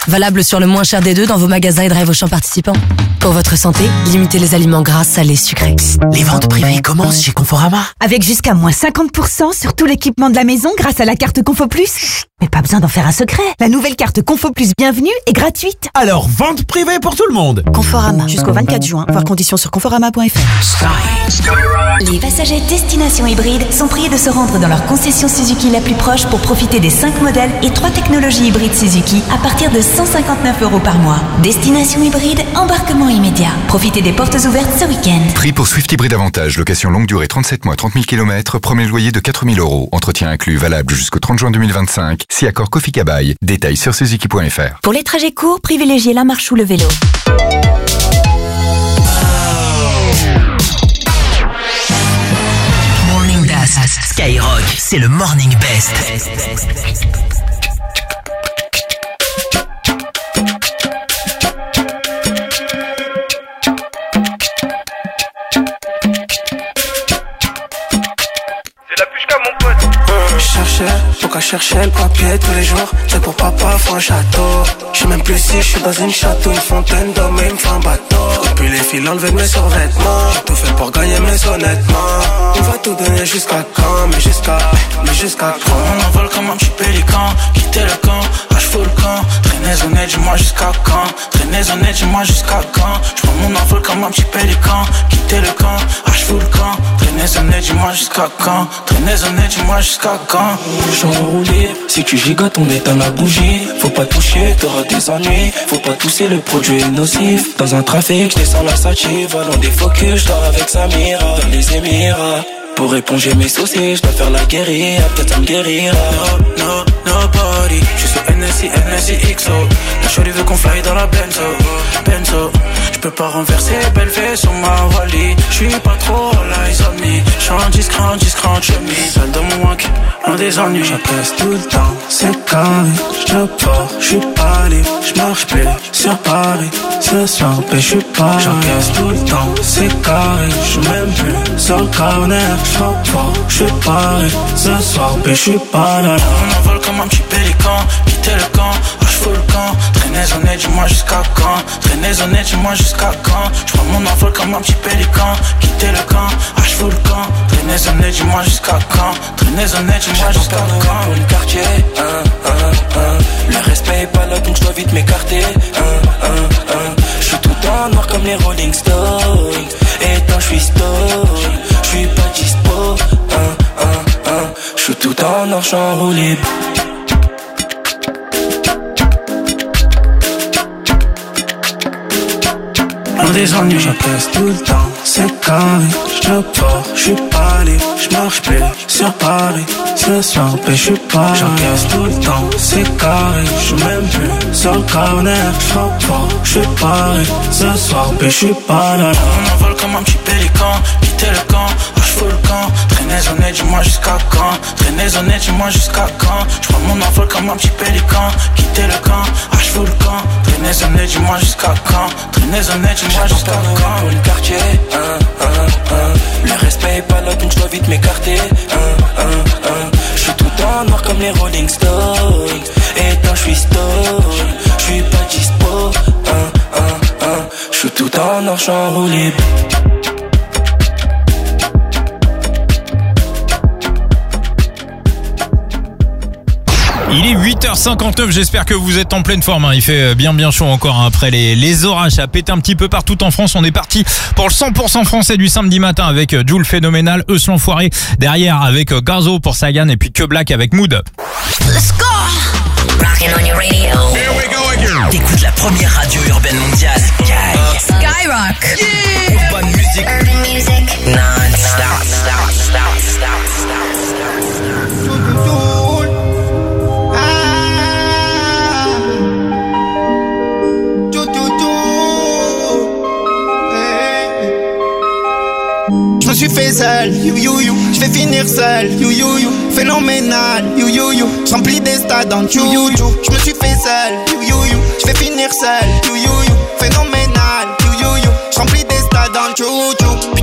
Valable sur le moins cher des deux dans vos magasins et drive Auchan participants. Pour votre santé, limitez les aliments gras, salés, sucrés. Les ventes privées commencent chez Conforama. Avec jusqu'à moins 50% sur tout l'équipement de la maison grâce à la carte Confo Plus. Mais pas besoin d'en faire un secret. La nouvelle carte Confo Plus Bienvenue est gratuite. Alors, vente privée pour tout le monde. Conforama, jusqu'au 24 juin. Voir conditions sur conforama.fr. Les passagers destination hybride sont priés de se rendre dans leur concession Suzuki la plus proche pour profiter des 5 modèles et 3 technologies hybrides Suzuki à partir de 159 € par mois. Destination hybride, embarquement immédiat. Profitez des portes ouvertes ce week-end. Prix pour Swift Hybrid Avantage, location longue durée 37 mois, 30 000 km, premier loyer de 4 000 €. Entretien inclus, valable jusqu'au 30 juin 2025. Si accord Kofi Kabaï. Détails sur suzuki.fr. Pour les trajets courts, privilégiez la marche ou le vélo. Morning Dust. Skyrock, c'est le Morning Best. Donc à chercher le papier tous les jours, c'est pour papa, faut un château. Je sais même plus si je suis dans une château, une fontaine d'hommes et il me fait un bateau. Depuis les fils enlever mes survêtements, j'ai tout fait pour gagner mais honnêtement. On va tout donner jusqu'à quand, mais jusqu'à quand. On envole comme un petit pélican, quitter le camp, lâche full le camp. Traînez honnête, dis-moi jusqu'à quand. Traînez honnête, dis-moi jusqu'à quand. J'prends mon envol comme un petit pélican, quitter le camp, lâche full le camp. Traînez honnête, dis-moi jusqu'à quand. Traînez honnête, dis-moi jusqu'à quand. J'suis enroulé, si tu gigotes on éteint la bougie. Faut pas toucher, t'auras des ennuis. Faut pas tousser, le produit est nocif. Dans un trafic, j'descends la sative. Volant des focus, j'dors avec Samira. Dans les Émirats, pour éponger mes soucis, j'dois faire la guérilla. Peut-être ça me guérira. No, nobody. J'suis sur NSI, XO. La shorty veut qu'on fly dans la Benzo. J'peux pas renverser, belle fée sur ma Wally. J'suis pas trop all eyes on me. J'suis en discret chemise. Seul dans mon wank, loin des ennuis. J'apaise tout le temps, c'est carré. J'pars, j'suis pas libre. J'marche plus sur Paris. Ce soir, j'suis pas. J'encaisse tout le temps, c'est carré. J'suis même plus sur le corner. J'pars, j'suis paré. Ce soir, j'suis pas là. On envole comme un petit pélican, quitter le camp, lâche full le camp. Traînez honnête, dis-moi jusqu'à quand. Traînez honnête, dis-moi jusqu'à quand. J'prends mon envol comme un petit pélican, quitter le camp, lâche full le camp. Traînez honnête, dis-moi jusqu'à quand. Traînez honnête, dis-moi jusqu'à quand. Pour le quartier, le respect est pas là donc j'dois vite m'écarter. J'suis tout en noir comme les Rolling Stones. Et quand j'suis stone, j'suis pas dispo. J'suis tout en noir, j'enroulé. Des ennuis, j'apaise tout le temps, c'est carré. J'pars, j'suis pas libre, j'marche plus sur Paris. Ce soir, j'suis pas. J'encaisse tout le temps, c'est carré. J'suis même plus sur le corner. J'pars, j'suis paré. Ce soir, j'suis pas là. On envole comme un petit pélican, quitter le camp, lâche full le camp. Traînez honnête, dis-moi jusqu'à quand. Traînez honnête, dis-moi jusqu'à quand. J'prends mon envol comme un petit pélican, quitter le camp, lâche full le camp. Traînez honnête, dis-moi jusqu'à quand. Traînez honnête, dis-moi jusqu'à quand. Pour le quartier, le respect est pas là donc j'dois vite m'écarter. J'suis tout en noir comme les Rolling Stones. Et quand j'suis stone, j'suis pas dispo. J'suis tout en noir, j'enroulé. Il est 8h59, j'espère que vous êtes en pleine forme, hein. Il fait bien chaud encore, hein. Après les orages, ça pète un petit peu partout en France. On est parti pour le 100% français du samedi matin avec Jul Phénoménal, Eus l'Enfoiré, derrière avec Garzo pour Sagan et puis Que Black avec Mood. Let's go! Rockin' on your radio. Here we go again. T'écoutes la première radio urbaine mondiale. Skyrock. Yeah. Urban music. Urban music. Non-stop. Je me suis fait seul, je vais finir seul, phénoménal, je remplis des stades en chou. Je me suis fait seul, je vais finir seul, phénoménal, je remplis des stades en chou.